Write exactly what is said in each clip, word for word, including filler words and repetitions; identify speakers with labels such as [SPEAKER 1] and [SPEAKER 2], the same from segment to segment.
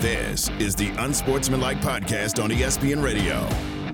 [SPEAKER 1] This is the Unsportsmanlike Podcast on E S P N Radio.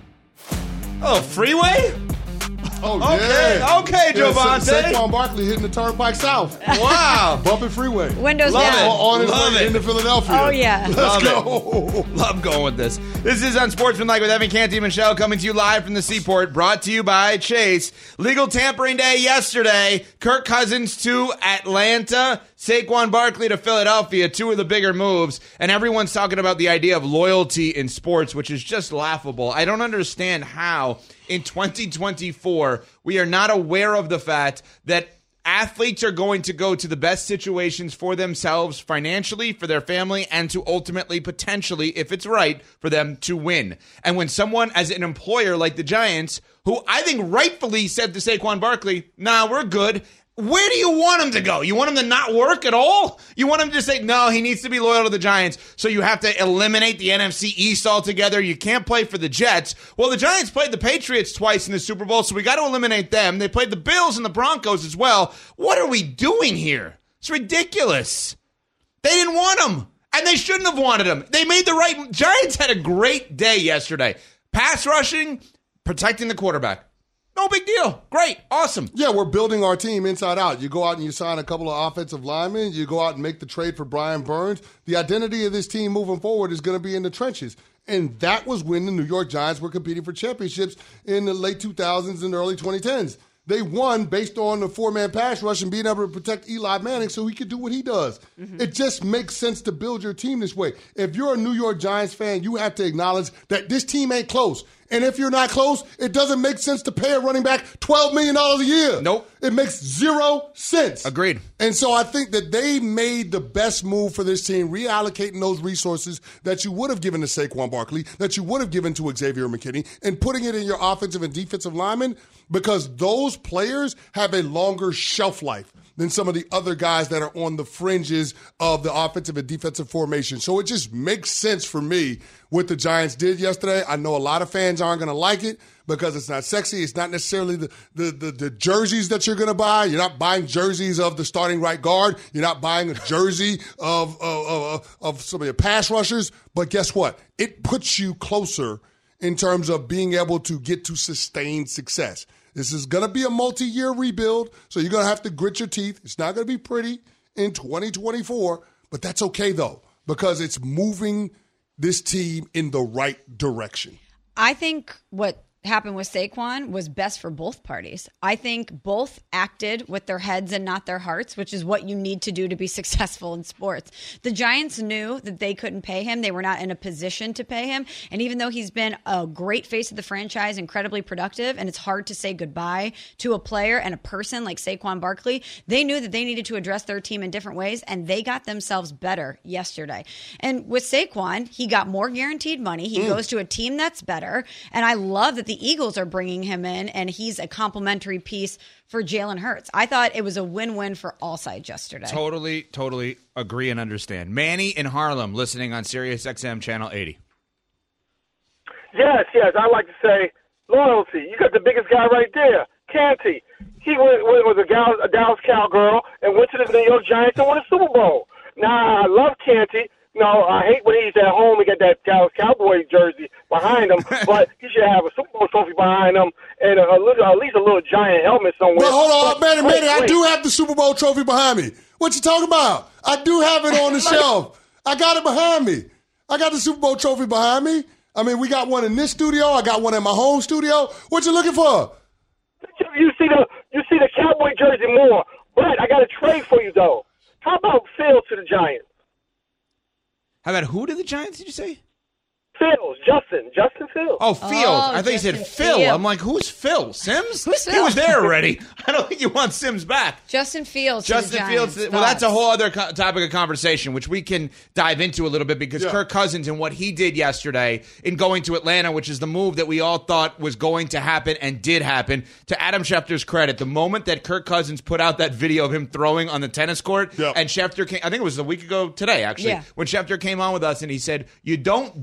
[SPEAKER 2] Oh, freeway?
[SPEAKER 3] Oh,
[SPEAKER 2] okay,
[SPEAKER 3] yeah.
[SPEAKER 2] Okay,
[SPEAKER 3] yeah,
[SPEAKER 2] Javante.
[SPEAKER 3] Sa- Saquon Barkley hitting the Turnpike South.
[SPEAKER 2] Wow.
[SPEAKER 3] Bumping freeway.
[SPEAKER 4] Windows
[SPEAKER 2] Love
[SPEAKER 4] down.
[SPEAKER 2] it.
[SPEAKER 3] On his
[SPEAKER 2] Love
[SPEAKER 3] way
[SPEAKER 2] it.
[SPEAKER 3] into Philadelphia.
[SPEAKER 4] Oh, yeah.
[SPEAKER 3] Let's
[SPEAKER 2] Love
[SPEAKER 3] go.
[SPEAKER 2] It. Love going with this. This is Unsportsmanlike with Evan Canty and Michelle coming to you live from the Seaport, brought to you by Chase. Legal tampering day yesterday. Kirk Cousins to Atlanta. Saquon Barkley to Philadelphia. Two of the bigger moves. And everyone's talking about the idea of loyalty in sports, which is just laughable. I don't understand how in twenty twenty-four we are not aware of the fact that athletes are going to go to the best situations for themselves financially, for their family, and to ultimately, potentially, if it's right, for them to win. And when someone, as an employer like the Giants, who I think rightfully said to Saquon Barkley, nah, we're good. Where do you want him to go? You want him to not work at all? You want him to say, no, he needs to be loyal to the Giants, so you have to eliminate the N F C East altogether. You can't play for the Jets. Well, the Giants played the Patriots twice in the Super Bowl, so we got to eliminate them. They played the Bills and the Broncos as well. What are we doing here? It's ridiculous. They didn't want him, and they shouldn't have wanted him. They made the right. Giants had a great day yesterday. Pass rushing, protecting the quarterback. No big deal. Great. Awesome.
[SPEAKER 3] Yeah, we're building our team inside out. You go out and you sign a couple of offensive linemen. You go out and make the trade for Brian Burns. The identity of this team moving forward is going to be in the trenches. And that was when the New York Giants were competing for championships in the late two thousands and early twenty tens. They won based on the four-man pass rush and being able to protect Eli Manning so he could do what he does. Mm-hmm. It just makes sense to build your team this way. If you're a New York Giants fan, you have to acknowledge that this team ain't close. And if you're not close, it doesn't make sense to pay a running back twelve million dollars a year.
[SPEAKER 2] Nope.
[SPEAKER 3] It makes zero sense.
[SPEAKER 2] Agreed.
[SPEAKER 3] And so I think that they made the best move for this team, reallocating those resources that you would have given to Saquon Barkley, that you would have given to Xavier McKinney, and putting it in your offensive and defensive linemen, because those players have a longer shelf life than some of the other guys that are on the fringes of the offensive and defensive formation. So it just makes sense for me what the Giants did yesterday. I know a lot of fans aren't going to like it because it's not sexy. It's not necessarily the, the, the, the jerseys that you're going to buy. You're not buying jerseys of the starting right guard. You're not buying a jersey of, of, of, of some of your pass rushers. But guess what? It puts you closer in terms of being able to get to sustained success. This is going to be a multi-year rebuild, so you're going to have to grit your teeth. It's not going to be pretty in twenty twenty-four, but that's okay, though, because it's moving this team in the right direction.
[SPEAKER 4] I think what happened with Saquon was best for both parties. I think both acted with their heads and not their hearts, which is what you need to do to be successful in sports. The Giants knew that they couldn't pay him. They were not in a position to pay him. And even though he's been a great face of the franchise, incredibly productive, and it's hard to say goodbye to a player and a person like Saquon Barkley, they knew that they needed to address their team in different ways, and they got themselves better yesterday. And with Saquon, he got more guaranteed money. He mm. goes to a team that's better. And I love that the Eagles are bringing him in, and he's a complimentary piece for Jalen Hurts. I thought it was a win-win for all sides yesterday.
[SPEAKER 2] Totally, totally agree and understand. Manny in Harlem, listening on Sirius X M Channel eighty.
[SPEAKER 5] Yes, yes, I like to say loyalty. You got the biggest guy right there, Canty. He went, went, was a, gal, a Dallas Cowgirl and went to the New York Giants and won a Super Bowl. Now, I love Canty. No, I hate when he's at home and get that Dallas Cowboys jersey behind him, but he should have a Super Bowl trophy behind him and a, a little, at least a little giant helmet somewhere.
[SPEAKER 3] Well, hold on, Manny, Manny, I
[SPEAKER 5] wait.
[SPEAKER 3] do have the Super Bowl trophy behind me. What you talking about? I do have it on the shelf. I got it behind me. I got the Super Bowl trophy behind me. I mean, we got one in this studio. I got one in my home studio. What you looking for?
[SPEAKER 5] You see the you see the Cowboy jersey more, but I got a trade for you though. How about Phil to the Giants?
[SPEAKER 2] How about who to the Giants, did you say?
[SPEAKER 5] Fields, Justin, Justin Fields.
[SPEAKER 2] Oh, Fields.
[SPEAKER 4] Oh,
[SPEAKER 2] I thought you said
[SPEAKER 4] Justin
[SPEAKER 2] Phil.
[SPEAKER 4] Fields.
[SPEAKER 2] I'm like, who's Phil? Sims?
[SPEAKER 4] Who's
[SPEAKER 2] He
[SPEAKER 4] Phil?
[SPEAKER 2] was there already. I don't think you want Sims back.
[SPEAKER 4] Justin Fields to
[SPEAKER 2] Justin
[SPEAKER 4] the Giants.
[SPEAKER 2] Fields. Well, that's a
[SPEAKER 4] Thoughts?
[SPEAKER 2] whole other co- topic of conversation, which we can dive into a little bit because
[SPEAKER 3] Yeah.
[SPEAKER 2] Kirk Cousins and what he did yesterday in going to Atlanta, which is the move that we all thought was going to happen and did happen. To Adam Schefter's credit, the moment that Kirk Cousins put out that video of him throwing on the tennis court,
[SPEAKER 3] Yeah.
[SPEAKER 2] and Schefter came, I think it was a week ago today, actually,
[SPEAKER 4] Yeah.
[SPEAKER 2] when Schefter came on with us and he said, you don't do that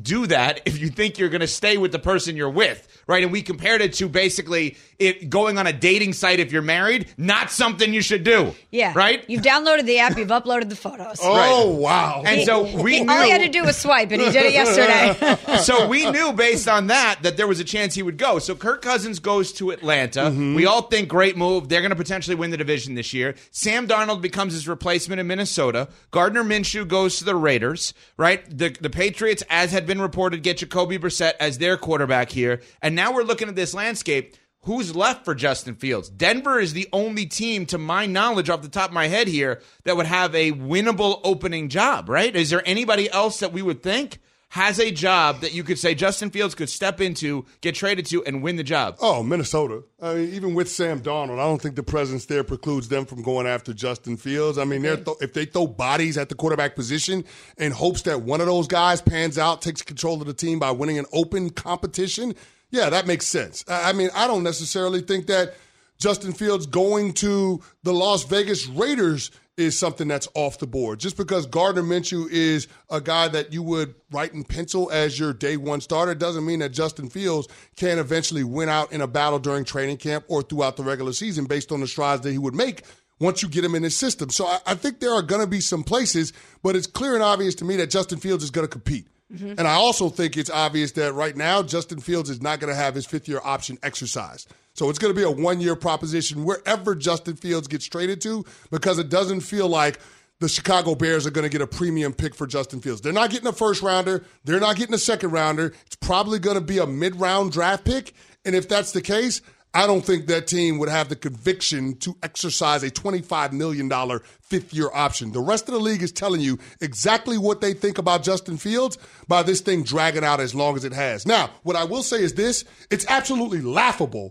[SPEAKER 2] that if you think you're going to stay with the person you're with, right? And we compared it to basically it going on a dating site if you're married, not something you should do.
[SPEAKER 4] Yeah.
[SPEAKER 2] Right?
[SPEAKER 4] You've downloaded the app, you've uploaded the photos.
[SPEAKER 3] Oh, wow.
[SPEAKER 2] And so we knew.
[SPEAKER 4] All he had to do was swipe, and he did it yesterday.
[SPEAKER 2] So we knew based on that that there was a chance he would go. So Kirk Cousins goes to Atlanta.
[SPEAKER 3] Mm-hmm.
[SPEAKER 2] We all think great move. They're going to potentially win the division this year. Sam Darnold becomes his replacement in Minnesota. Gardner Minshew goes to the Raiders, right? The, the Patriots, as had been reported, get Jacoby Brissett as their quarterback here. And now we're looking at this landscape. Who's left for Justin Fields? Denver is the only team, to my knowledge, off the top of my head here, that would have a winnable opening job, right? Is there anybody else that we would think has a job that you could say Justin Fields could step into, get traded to, and win the job?
[SPEAKER 3] Oh, Minnesota. I mean, even with Sam Darnold, I don't think the presence there precludes them from going after Justin Fields. I mean, they're th- if they throw bodies at the quarterback position in hopes that one of those guys pans out, takes control of the team by winning an open competition, yeah, that makes sense. I mean, I don't necessarily think that Justin Fields going to the Las Vegas Raiders is something that's off the board. Just because Gardner Minshew is a guy that you would write in pencil as your day one starter doesn't mean that Justin Fields can eventually win out in a battle during training camp or throughout the regular season based on the strides that he would make once you get him in his system. So I, I think there are going to be some places, but it's clear and obvious to me that Justin Fields is going to compete. Mm-hmm. And I also think it's obvious that right now Justin Fields is not going to have his fifth-year option exercised. So it's going to be a one-year proposition wherever Justin Fields gets traded to, because it doesn't feel like the Chicago Bears are going to get a premium pick for Justin Fields. They're not getting a first-rounder. They're not getting a second-rounder. It's probably going to be a mid-round draft pick. And if that's the case, I don't think that team would have the conviction to exercise a twenty-five million dollars fifth-year option. The rest of the league is telling you exactly what they think about Justin Fields by this thing dragging out as long as it has. Now, what I will say is this. It's absolutely laughable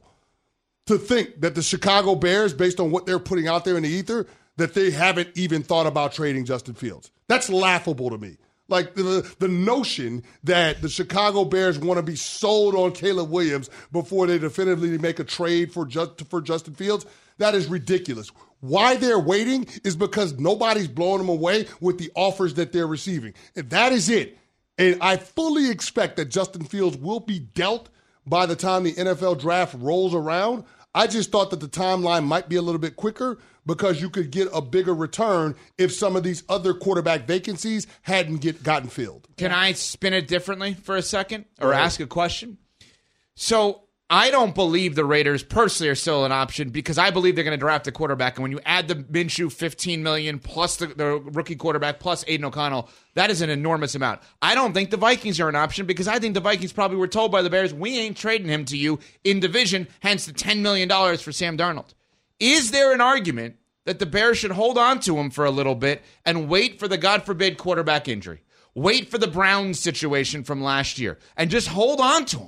[SPEAKER 3] to think that the Chicago Bears, based on what they're putting out there in the ether, that they haven't even thought about trading Justin Fields. That's laughable to me. Like the the notion that the Chicago Bears want to be sold on Caleb Williams before they definitively make a trade for just, for Justin Fields, that is ridiculous. Why they're waiting is because nobody's blowing them away with the offers that they're receiving. And that is it. And I fully expect that Justin Fields will be dealt by the time the N F L draft rolls around. I just thought that the timeline might be a little bit quicker because you could get a bigger return if some of these other quarterback vacancies hadn't get gotten filled.
[SPEAKER 2] Can I spin it differently for a second or right. ask a question? So I don't believe the Raiders personally are still an option because I believe they're going to draft a quarterback. And when you add the Minshew fifteen million dollars plus the, the rookie quarterback plus Aiden O'Connell, that is an enormous amount. I don't think the Vikings are an option because I think the Vikings probably were told by the Bears, we ain't trading him to you in division, hence the ten million dollars for Sam Darnold. Is there an argument that the Bears should hold on to him for a little bit and wait for the, God forbid, quarterback injury? Wait for the Browns situation from last year and just hold on to him.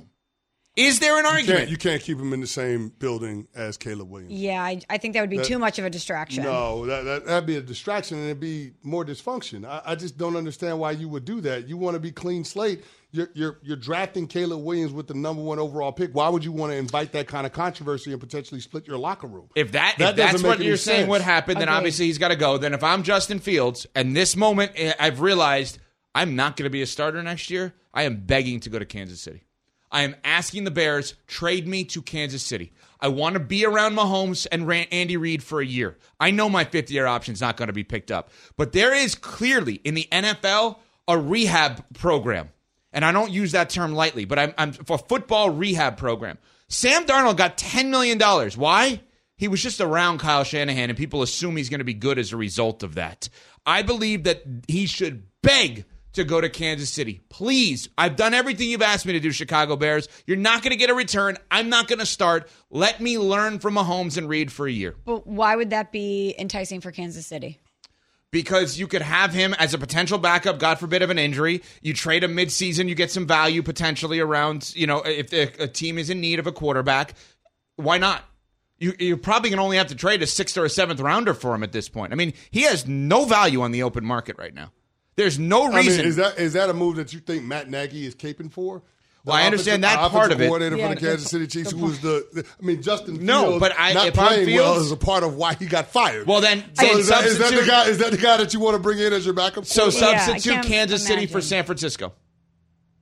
[SPEAKER 2] Is there an
[SPEAKER 3] you
[SPEAKER 2] argument?
[SPEAKER 3] Can't, you can't keep him in the same building as Caleb Williams.
[SPEAKER 4] Yeah, I, I think that would be
[SPEAKER 3] that,
[SPEAKER 4] too much of a distraction.
[SPEAKER 3] No, that, that, that'd be a distraction and it'd be more dysfunction. I, I just don't understand why you would do that. You want to be clean slate. You're, you're, you're drafting Caleb Williams with the number one overall pick. Why would you want to invite that kind of controversy and potentially split your locker room?
[SPEAKER 2] If that,
[SPEAKER 3] that
[SPEAKER 2] if that's what you're
[SPEAKER 3] sense.
[SPEAKER 2] saying would happen, then
[SPEAKER 4] okay.
[SPEAKER 2] obviously he's got to go. Then if I'm Justin Fields, and this moment I've realized I'm not going to be a starter next year, I am begging to go to Kansas City. I am asking the Bears, trade me to Kansas City. I want to be around Mahomes and Andy Reid for a year. I know my fifth-year option is not going to be picked up. But there is clearly, in the N F L, a rehab program. And I don't use that term lightly, but I'm, I'm for football rehab program. Sam Darnold got ten million dollars. Why? He was just around Kyle Shanahan, and people assume he's going to be good as a result of that. I believe that he should beg to go to Kansas City. Please, I've done everything you've asked me to do, Chicago Bears. You're not going to get a return. I'm not going to start. Let me learn from Mahomes and Reid for a year.
[SPEAKER 4] But why would that be enticing for Kansas City?
[SPEAKER 2] Because you could have him as a potential backup, God forbid, of an injury. You trade him midseason, you get some value potentially around, you know, if a team is in need of a quarterback. Why not? You, you're probably going to only have to trade a sixth or a seventh rounder for him at this point. I mean, he has no value on the open market right now. There's no reason.
[SPEAKER 3] I mean, is that is that a move that you think Matt Nagy is caping for?
[SPEAKER 2] Well, I understand that part of it.
[SPEAKER 3] Coordinator
[SPEAKER 4] yeah,
[SPEAKER 3] for the Kansas City Chiefs, who was the, the I mean, Justin Fields
[SPEAKER 2] no, but I,
[SPEAKER 3] not
[SPEAKER 2] if
[SPEAKER 3] playing
[SPEAKER 2] I'm Fields,
[SPEAKER 3] well is a part of why he got fired.
[SPEAKER 2] Well, then,
[SPEAKER 3] so
[SPEAKER 2] then
[SPEAKER 3] is, that, is that the
[SPEAKER 2] substitute-
[SPEAKER 3] guy? Is that the guy that you want to bring in as your backup?
[SPEAKER 2] So
[SPEAKER 3] quarterback?
[SPEAKER 2] substitute
[SPEAKER 4] Yeah, I can't
[SPEAKER 2] Kansas City for
[SPEAKER 4] imagine.
[SPEAKER 2] San Francisco.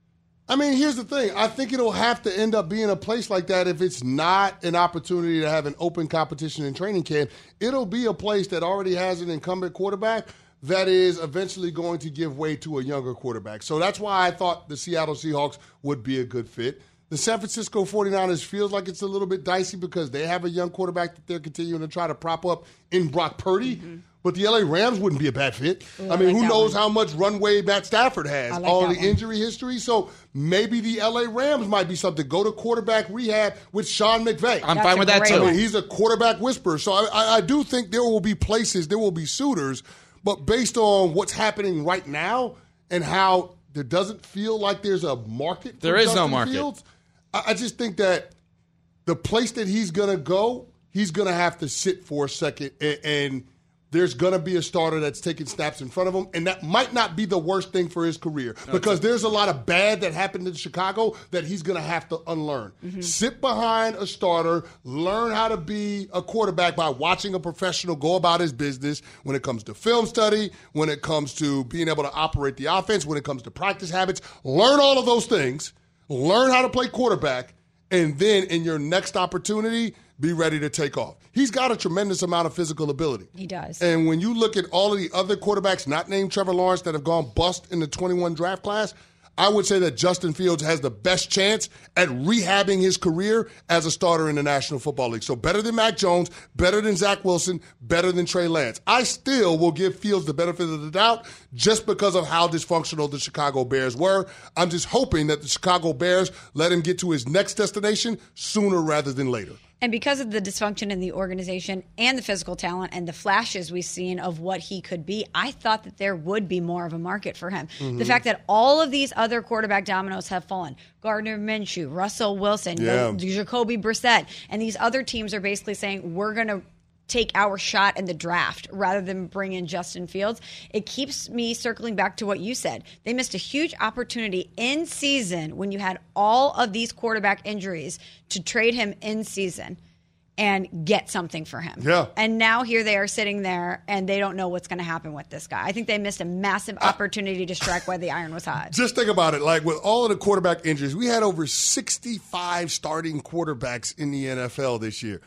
[SPEAKER 3] I mean, here's the thing. I think it'll have to end up being a place like that if it's not an opportunity to have an open competition in training camp. It'll be a place that already has an incumbent quarterback that is eventually going to give way to a younger quarterback. So that's why I thought the Seattle Seahawks would be a good fit. The San Francisco forty-niners feels like it's a little bit dicey because they have a young quarterback that they're continuing to try to prop up in Brock Purdy. Mm-hmm. But the L A Rams wouldn't be a bad fit. Ooh, I mean, I like who knows one. how much runway Matt Stafford has,
[SPEAKER 4] like
[SPEAKER 3] all the
[SPEAKER 4] one.
[SPEAKER 3] injury history. So maybe the L A Rams might be something. Go to quarterback rehab with Sean McVay.
[SPEAKER 2] I'm
[SPEAKER 4] That's
[SPEAKER 2] fine with that, too.
[SPEAKER 3] I mean, he's a quarterback whisperer. So I, I, I do think there will be places, there will be suitors. But based on what's happening right now and how there doesn't feel like there's a market for
[SPEAKER 2] There is
[SPEAKER 3] Justin
[SPEAKER 2] no market.
[SPEAKER 3] Fields, I, I just think that the place that he's going to go, he's going to have to sit for a second and, and – there's going to be a starter that's taking snaps in front of him, and that might not be the worst thing for his career because there's a lot of bad that happened in Chicago that he's going to have to unlearn. Mm-hmm. Sit behind a starter, learn how to be a quarterback by watching a professional go about his business when it comes to film study, when it comes to being able to operate the offense, when it comes to practice habits. Learn all of those things, learn how to play quarterback, and then in your next opportunity, be ready to take off. He's got a tremendous amount of physical ability.
[SPEAKER 4] He does.
[SPEAKER 3] And when you look at all of the other quarterbacks not named Trevor Lawrence that have gone bust in the twenty-one draft class, I would say that Justin Fields has the best chance at rehabbing his career as a starter in the National Football League. So better than Mac Jones, better than Zach Wilson, better than Trey Lance. I still will give Fields the benefit of the doubt just because of how dysfunctional the Chicago Bears were. I'm just hoping that the Chicago Bears let him get to his next destination sooner rather than later.
[SPEAKER 4] And because of the dysfunction in the organization and the physical talent and the flashes we've seen of what he could be, I thought that there would be more of a market for him. Mm-hmm. The fact that all of these other quarterback dominoes have fallen, Gardner Minshew, Russell Wilson,
[SPEAKER 3] yeah.
[SPEAKER 4] Jacoby Brissett, and these other teams are basically saying, we're going to take our shot in the draft rather than bring in Justin Fields. It keeps me circling back to what you said. They missed a huge opportunity in season when you had all of these quarterback injuries to trade him in season and get something for him.
[SPEAKER 3] Yeah.
[SPEAKER 4] And now here they are sitting there and they don't know what's going to happen with this guy. I think they missed a massive opportunity to strike while the iron was hot.
[SPEAKER 3] Just think about it. Like with all of the quarterback injuries, we had over sixty-five starting quarterbacks in the N F L this year.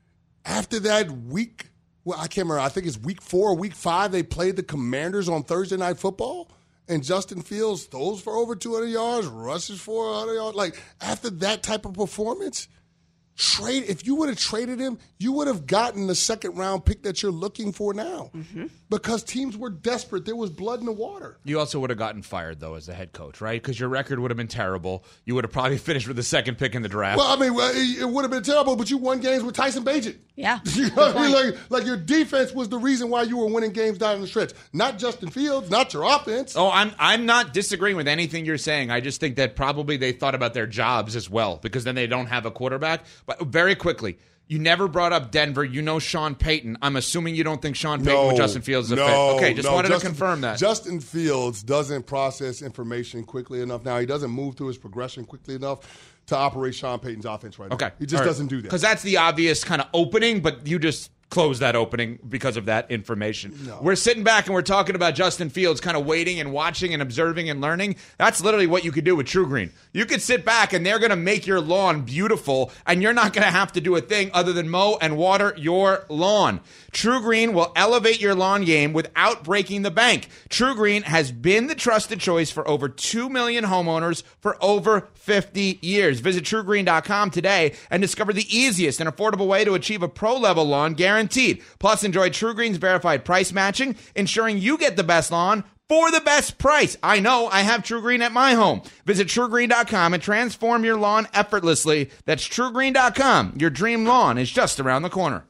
[SPEAKER 3] After that week, well, I can't remember, I think it's week four or week five, they played the Commanders on Thursday Night Football, and Justin Fields throws for over two hundred yards, rushes for one hundred yards. Like, after that type of performance, trade. If you would have traded him, you would have gotten the second round pick that you're looking for now. Mm-hmm. Because teams were desperate. There was blood in the water.
[SPEAKER 2] You also would have gotten fired, though, as the head coach, right? Because your record would have been terrible. You would have probably finished with the second pick in the draft.
[SPEAKER 3] Well, I mean, it would have been terrible, but you won games with Tyson Bagent.
[SPEAKER 4] Yeah.
[SPEAKER 3] You know what I mean? Like, like your defense was the reason why you were winning games down the stretch. Not Justin Fields, not your offense.
[SPEAKER 2] Oh, I'm I'm not disagreeing with anything you're saying. I just think that probably they thought about their jobs as well, because then they don't have a quarterback. But very quickly, you never brought up Denver. You know Sean Payton. I'm assuming you don't think Sean Payton
[SPEAKER 3] no,
[SPEAKER 2] with Justin Fields is a
[SPEAKER 3] no,
[SPEAKER 2] fit. Okay, just
[SPEAKER 3] no,
[SPEAKER 2] wanted
[SPEAKER 3] Justin,
[SPEAKER 2] to confirm that.
[SPEAKER 3] Justin Fields doesn't process information quickly enough now. He doesn't move through his progression quickly enough to operate Sean Payton's offense right now.
[SPEAKER 2] Okay.
[SPEAKER 3] He just
[SPEAKER 2] right.
[SPEAKER 3] doesn't do that.
[SPEAKER 2] Because that's the obvious kind of opening, but you just close that opening because of that information.
[SPEAKER 3] No.
[SPEAKER 2] We're sitting back and we're talking about Justin Fields kind of waiting and watching and observing and learning. That's literally what you could do with True Green. You could sit back and they're going to make your lawn beautiful, and you're not going to have to do a thing other than mow and water your lawn. True Green will elevate your lawn game without breaking the bank. True Green has been the trusted choice for over two million homeowners for over fifty years. Visit True Green dot com today and discover the easiest and affordable way to achieve a pro-level lawn guaranteed. Plus, enjoy True Green's verified price matching, ensuring you get the best lawn for the best price. I know, I have True Green at my home. Visit True Green dot com and transform your lawn effortlessly. That's True Green dot com. Your dream lawn is just around the corner.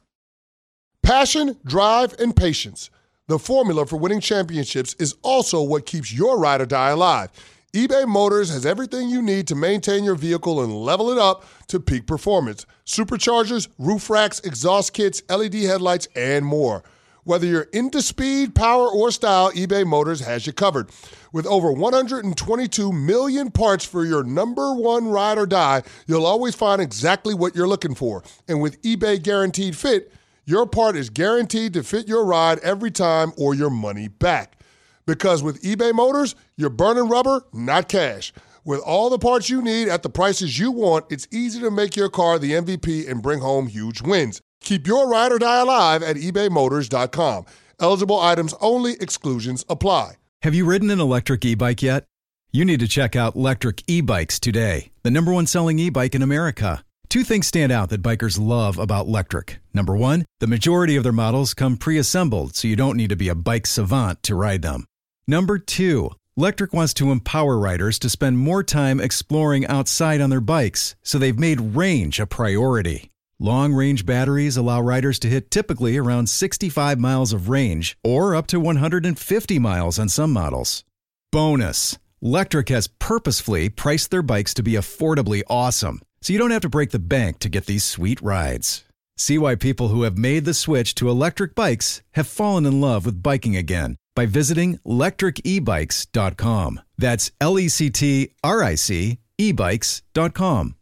[SPEAKER 3] Passion, drive, and patience. The formula for winning championships is also what keeps your ride or die alive. eBay Motors has everything you need to maintain your vehicle and level it up to peak performance. Superchargers, roof racks, exhaust kits, L E D headlights, and more. Whether you're into speed, power, or style, eBay Motors has you covered. With over one hundred twenty-two million parts for your number one ride or die, you'll always find exactly what you're looking for. And with eBay Guaranteed Fit, your part is guaranteed to fit your ride every time or your money back. Because with eBay Motors, you're burning rubber, not cash. With all the parts you need at the prices you want, it's easy to make your car the M V P and bring home huge wins. Keep your ride or die alive at ebay motors dot com. Eligible items only. Exclusions apply.
[SPEAKER 6] Have you ridden an electric e-bike yet? You need to check out Lectric E-Bikes today, the number one selling e-bike in America. Two things stand out that bikers love about Lectric. Number one, the majority of their models come pre-assembled, so you don't need to be a bike savant to ride them. Number two, Lectric wants to empower riders to spend more time exploring outside on their bikes, so they've made range a priority. Long-range batteries allow riders to hit typically around sixty-five miles of range, or up to one hundred fifty miles on some models. Bonus, Lectric has purposefully priced their bikes to be affordably awesome, so you don't have to break the bank to get these sweet rides. See why people who have made the switch to electric bikes have fallen in love with biking again by visiting lectric e bikes dot com. That's L E C T R I C e bikes dot com.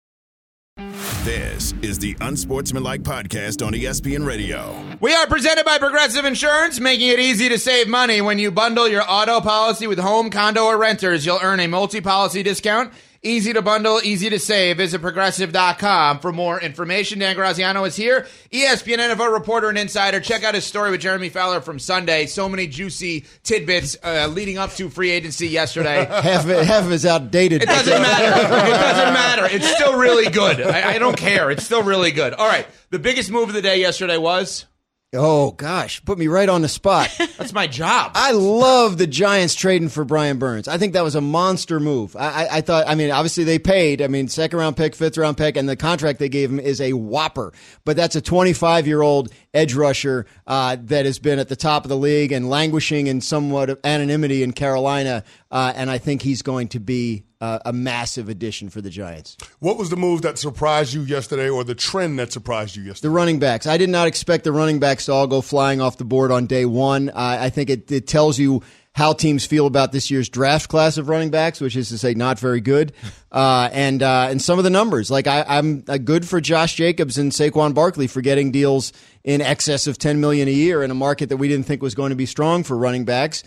[SPEAKER 1] This is the Unsportsmanlike Podcast on E S P N Radio.
[SPEAKER 2] We are presented by Progressive Insurance, making it easy to save money. When you bundle your auto policy with home, condo, or renters, you'll earn a multi-policy discount. Easy to bundle, easy to save. Visit Progressive dot com for more information. Dan Graziano is here, E S P N N F L reporter and insider. Check out his story with Jeremy Fowler from Sunday. So many juicy tidbits uh, leading up to free agency yesterday.
[SPEAKER 7] half, of it, half of it's outdated.
[SPEAKER 2] It doesn't matter. It doesn't matter. It's still really good. I, I don't care. It's still really good. All right. The biggest move of the day yesterday was?
[SPEAKER 7] Oh, gosh. Put me right on the spot.
[SPEAKER 2] That's my job.
[SPEAKER 7] I love the Giants trading for Brian Burns. I think that was a monster move. I, I, I thought, I mean, obviously they paid. I mean, second round pick, fifth round pick, and the contract they gave him is a whopper. But that's a twenty-five-year-old edge rusher uh, that has been at the top of the league and languishing in somewhat of anonymity in Carolina. Uh, and I think he's going to be uh, a massive addition for the Giants.
[SPEAKER 3] What was the move that surprised you yesterday, or the trend that surprised you yesterday?
[SPEAKER 7] The running backs. I did not expect the running backs to all go flying off the board on day one. Uh, I think it, it tells you how teams feel about this year's draft class of running backs, which is to say not very good. Uh, and uh, and some of the numbers. Like I, I'm uh, good for Josh Jacobs and Saquon Barkley for getting deals in excess of ten million dollars a year in a market that we didn't think was going to be strong for running backs.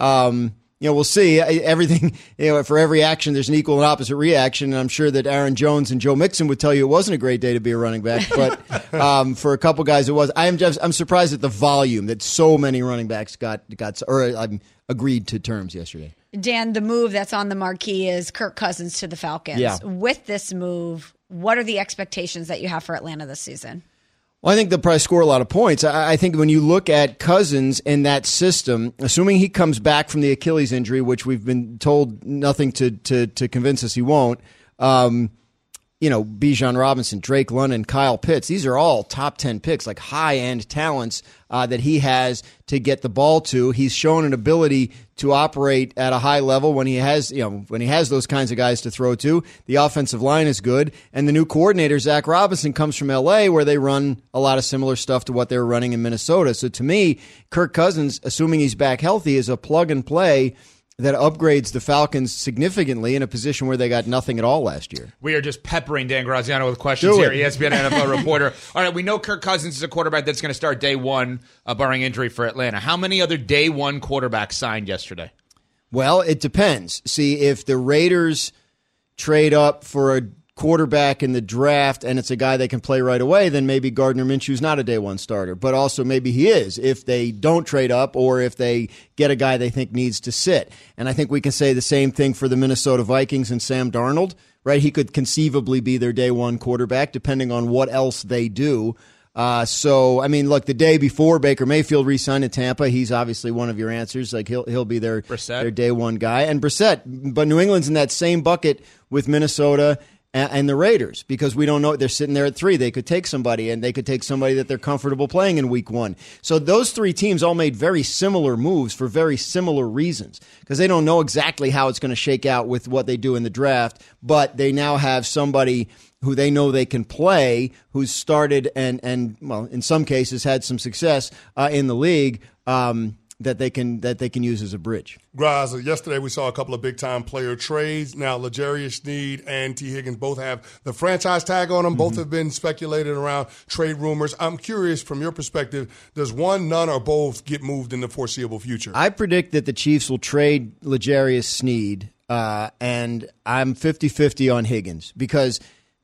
[SPEAKER 7] Um You know, we'll see. Everything, you know, for every action, there's an equal and opposite reaction. And I'm sure that Aaron Jones and Joe Mixon would tell you it wasn't a great day to be a running back. But um, for a couple guys, it was. I'm just, I'm surprised at the volume that so many running backs got, got or um, agreed to terms yesterday.
[SPEAKER 4] Dan, the move that's on the marquee is Kirk Cousins to the Falcons.
[SPEAKER 7] Yeah.
[SPEAKER 4] With this move, what are the expectations that you have for Atlanta this season?
[SPEAKER 7] Well, I think they'll probably score a lot of points. I, I think when you look at Cousins in that system, assuming he comes back from the Achilles injury, which we've been told nothing to to, to convince us he won't, um, you know, Bijan Robinson, Drake London, Kyle Pitts, these are all top ten picks, like high-end talents uh, that he has to get the ball to. He's shown an ability to operate at a high level when he has, you know, when he has those kinds of guys to throw to. The offensive line is good, and the new coordinator, Zach Robinson, comes from L A, where they run a lot of similar stuff to what they were running in Minnesota. So to me, Kirk Cousins, assuming he's back healthy, is a plug-and-play that upgrades the Falcons significantly in a position where they got nothing at all last year.
[SPEAKER 2] We are just peppering Dan Graziano with questions here, E S P N N F L reporter. All right, we know Kirk Cousins is a quarterback that's going to start day one, uh, barring injury for Atlanta. How many other day one quarterbacks signed yesterday?
[SPEAKER 7] Well, it depends. See, if the Raiders trade up for a quarterback in the draft and it's a guy they can play right away, then maybe Gardner Minshew's not a day one starter. But also maybe he is if they don't trade up or if they get a guy they think needs to sit. And I think we can say the same thing for the Minnesota Vikings and Sam Darnold, right? He could conceivably be their day one quarterback depending on what else they do. Uh, so, I mean, look, the day before Baker Mayfield re-signed in Tampa, he's obviously one of your answers. Like he'll he'll be their, their day one guy. And Brissett, but New England's in that same bucket with Minnesota and the Raiders, because we don't know. They're sitting there at three. They could take somebody, and they could take somebody that they're comfortable playing in week one. So those three teams all made very similar moves for very similar reasons, because they don't know exactly how it's going to shake out with what they do in the draft, but they now have somebody who they know they can play, who's started and, and well, in some cases had some success uh, in the league, um, that they can that they can use as a bridge.
[SPEAKER 3] Graz, yesterday we saw a couple of big-time player trades. Now, L'Jarius Sneed and T. Higgins both have the franchise tag on them. Mm-hmm. Both have been speculated around trade rumors. I'm curious, from your perspective, does one, none, or both get moved in the foreseeable future?
[SPEAKER 7] I predict that the Chiefs will trade L'Jarius Sneed uh, and I'm fifty-fifty on Higgins because,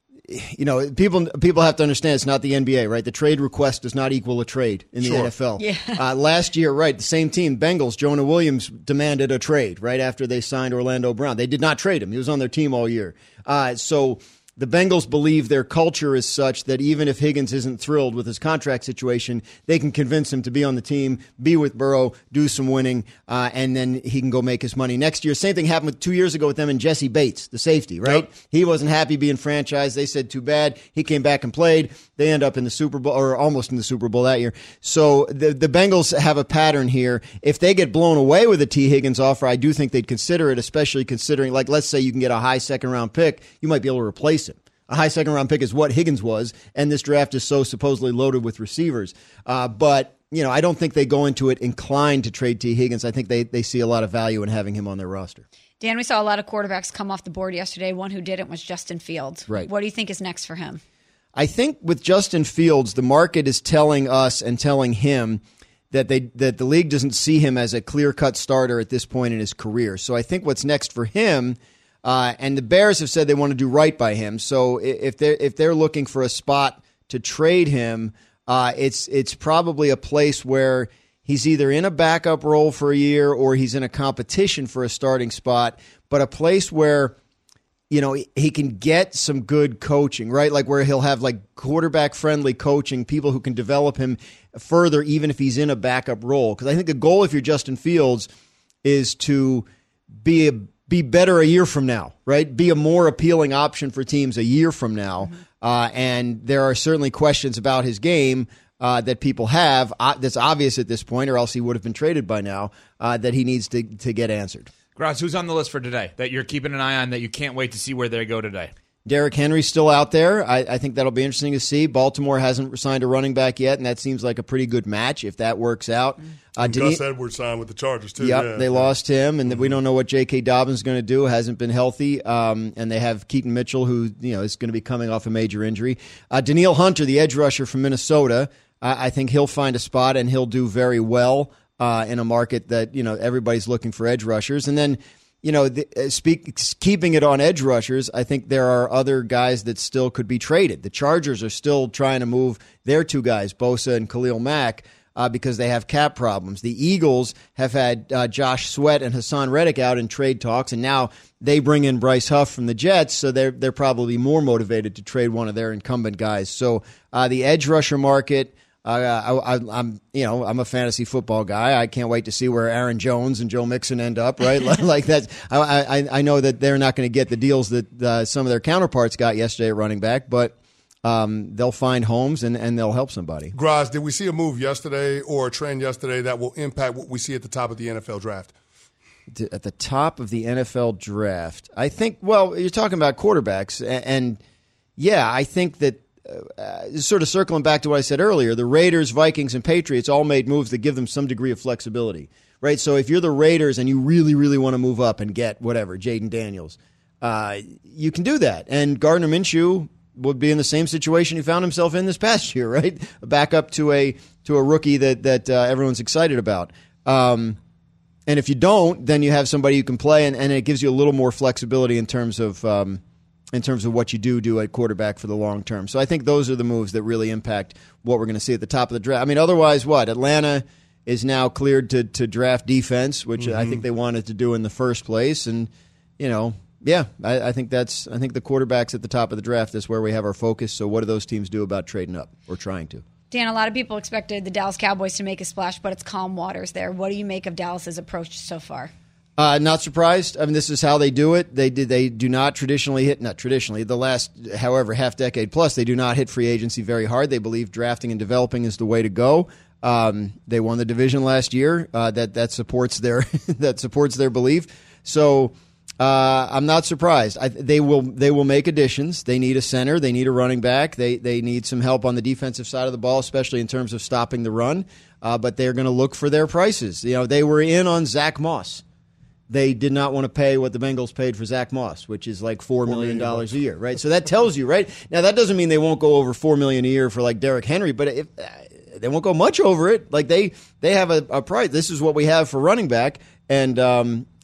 [SPEAKER 7] you know, people people have to understand it's not the N B A, right? The trade request does not equal a trade in the
[SPEAKER 3] Sure.
[SPEAKER 7] N F L.
[SPEAKER 4] Yeah.
[SPEAKER 7] Uh, last year, right, the same team, Bengals, Jonah Williams demanded a trade right after they signed Orlando Brown. They did not trade him. He was on their team all year. Uh, so the Bengals believe their culture is such that even if Higgins isn't thrilled with his contract situation, they can convince him to be on the team, be with Burrow, do some winning, uh, and then he can go make his money next year. Same thing happened with two years ago with them and Jesse Bates, the safety, right? Yep. He wasn't happy being franchised. They said, too bad. He came back and played. They end up in the Super Bowl, or almost in the Super Bowl that year. So the, the Bengals have a pattern here. If they get blown away with a T. Higgins offer, I do think they'd consider it, especially considering, like, let's say you can get a high second-round pick. You might be able to replace him. A high second-round pick is what Higgins was, and this draft is so supposedly loaded with receivers. Uh, but, you know, I don't think they go into it inclined to trade T. Higgins. I think they, they see a lot of value in having him on their roster.
[SPEAKER 4] Dan, we saw a lot of quarterbacks come off the board yesterday. One who didn't was Justin Fields.
[SPEAKER 7] Right.
[SPEAKER 4] What do you think is next for him?
[SPEAKER 7] I think with Justin Fields, the market is telling us and telling him that they that the league doesn't see him as a clear-cut starter at this point in his career. So I think what's next for him, uh, and the Bears have said they want to do right by him. So if they're if they're looking for a spot to trade him, uh, it's it's probably a place where he's either in a backup role for a year or he's in a competition for a starting spot, but a place where, you know, he can get some good coaching, right? Like where he'll have like quarterback-friendly coaching, people who can develop him further, even if he's in a backup role. Because I think the goal, if you're Justin Fields, is to be a, be better a year from now, right? Be a more appealing option for teams a year from now. Mm-hmm. Uh, and there are certainly questions about his game uh, that people have uh, that's obvious at this point, or else he would have been traded by now, uh, that he needs to, to get answered.
[SPEAKER 2] Gross, who's on the list for today that you're keeping an eye on that you can't wait to see where they go today?
[SPEAKER 7] Derrick Henry's still out there. I, I think that'll be interesting to see. Baltimore hasn't signed a running back yet, and that seems like a pretty good match if that works out.
[SPEAKER 3] Uh, Gus Edwards signed with the Chargers, too.
[SPEAKER 7] Yep,
[SPEAKER 3] yeah.
[SPEAKER 7] they lost him, and mm-hmm. we don't know what J K. Dobbins is going to do. Hasn't been healthy, um, and they have Keaton Mitchell, who you know is going to be coming off a major injury. Uh, Danielle Hunter, the edge rusher from Minnesota, I, I think he'll find a spot, and he'll do very well uh, in a market that you know everybody's looking for edge rushers. And then, you know, the, uh, speak, keeping it on edge rushers, I think there are other guys that still could be traded. The Chargers are still trying to move their two guys, Bosa and Khalil Mack, uh, because they have cap problems. The Eagles have had uh, Josh Sweat and Hassan Reddick out in trade talks, and now they bring in Bryce Huff from the Jets, so they're they're probably more motivated to trade one of their incumbent guys. So uh, the edge rusher market. Uh, I, I, I'm, you know, I'm a fantasy football guy. I can't wait to see where Aaron Jones and Joe Mixon end up. Right, like that. I, I, I know that they're not going to get the deals that uh, some of their counterparts got yesterday at running back, but um, they'll find homes and, and they'll help somebody.
[SPEAKER 3] Graz, did we see a move yesterday or a trend yesterday that will impact what we see at the top of the N F L draft?
[SPEAKER 7] At the top of the N F L draft, I think. Well, you're talking about quarterbacks, and, and yeah, I think that. Uh, sort of circling back to what I said earlier, the Raiders, Vikings, and Patriots all made moves that give them some degree of flexibility, right? So if you're the Raiders and you really, really want to move up and get whatever, Jaden Daniels, uh, you can do that. And Gardner Minshew would be in the same situation he found himself in this past year, right? Back up to a to a rookie that that uh, everyone's excited about. Um, and if you don't, then you have somebody you can play, and, and it gives you a little more flexibility in terms of um, in terms of what you do do at quarterback for the long term. So I think those are the moves that really impact what we're going to see at the top of the draft. I mean, otherwise, what? Atlanta is now cleared to, to draft defense, which mm-hmm. I think they wanted to do in the first place. And, you know, yeah, I, I think that's I think the quarterbacks at the top of the draft is where we have our focus. So what do those teams do about trading up or trying to?
[SPEAKER 4] Dan, a lot of people expected the Dallas Cowboys to make a splash, but it's calm waters there. What do you make of Dallas's approach so far?
[SPEAKER 7] Uh, not surprised. I mean, this is how they do it. They did. They do not traditionally hit. Not traditionally. The last, however, half decade plus, they do not hit free agency very hard. They believe drafting and developing is the way to go. Um, they won the division last year. Uh, that that supports their that supports their belief. So uh, I'm not surprised. I, they will they will make additions. They need a center. They need a running back. They they need some help on the defensive side of the ball, especially in terms of stopping the run. Uh, but they're going to look for their prices. You know, they were in on Zach Moss. They did not want to pay what the Bengals paid for Zach Moss, which is like four million dollars a year, right? So that tells you, right? Now, that doesn't mean they won't go over four million dollars a year for like Derrick Henry, but if, uh, they won't go much over it. Like they they have a, a price. This is what we have for running back, and um,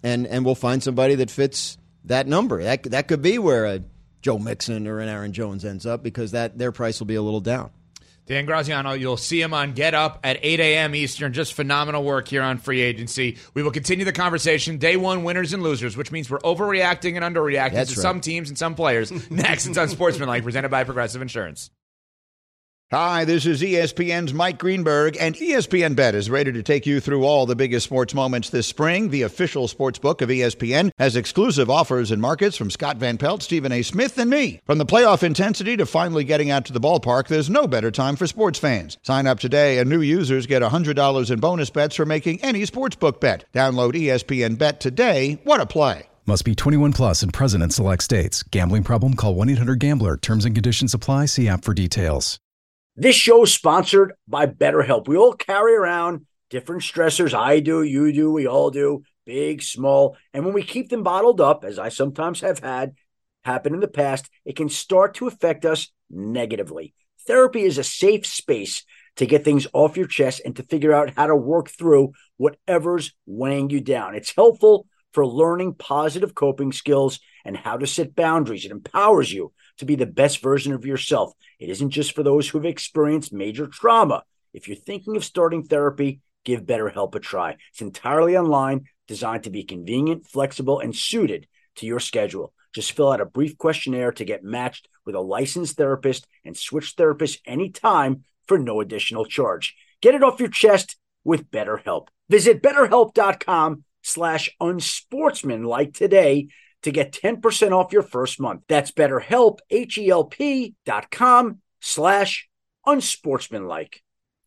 [SPEAKER 7] and and we'll find somebody that fits that number. That that could be where a Joe Mixon or an Aaron Jones ends up, because that their price will be a little down.
[SPEAKER 2] Dan Graziano, you'll see him on Get Up at eight a.m. Eastern. Just phenomenal work here on Free Agency. We will continue the conversation. Day one winners and losers, which means we're overreacting and underreacting
[SPEAKER 7] That's
[SPEAKER 2] to
[SPEAKER 7] right.
[SPEAKER 2] some teams and some players. Next, it's Unsportsmanlike, presented by Progressive Insurance.
[SPEAKER 8] Hi, this is E S P N's Mike Greenberg, and E S P N Bet is ready to take you through all the biggest sports moments this spring. The official sports book of E S P N has exclusive offers and markets from Scott Van Pelt, Stephen A. Smith, and me. From the playoff intensity to finally getting out to the ballpark, there's no better time for sports fans. Sign up today, and new users get one hundred dollars in bonus bets for making any sportsbook bet. Download E S P N Bet today. What a play.
[SPEAKER 6] Must be twenty-one plus and present in select states. Gambling problem? Call one eight hundred gambler. Terms and conditions apply. See app for details.
[SPEAKER 9] This show is sponsored by BetterHelp. We all carry around different stressors. I do, you do, we all do, big, small. And when we keep them bottled up, as I sometimes have had happen in the past, it can start to affect us negatively. Therapy is a safe space to get things off your chest and to figure out how to work through whatever's weighing you down. It's helpful for learning positive coping skills and how to set boundaries. It empowers you to be the best version of yourself. It isn't just for those who've experienced major trauma. If you're thinking of starting therapy, give BetterHelp a try. It's entirely online, designed to be convenient, flexible, and suited to your schedule. Just fill out a brief questionnaire to get matched with a licensed therapist and switch therapists anytime for no additional charge. Get it off your chest with BetterHelp. Visit BetterHelp.com slash unsportsmanlike today to get ten percent off your first month. That's BetterHelp, H-E-L-P dot com slash unsportsmanlike.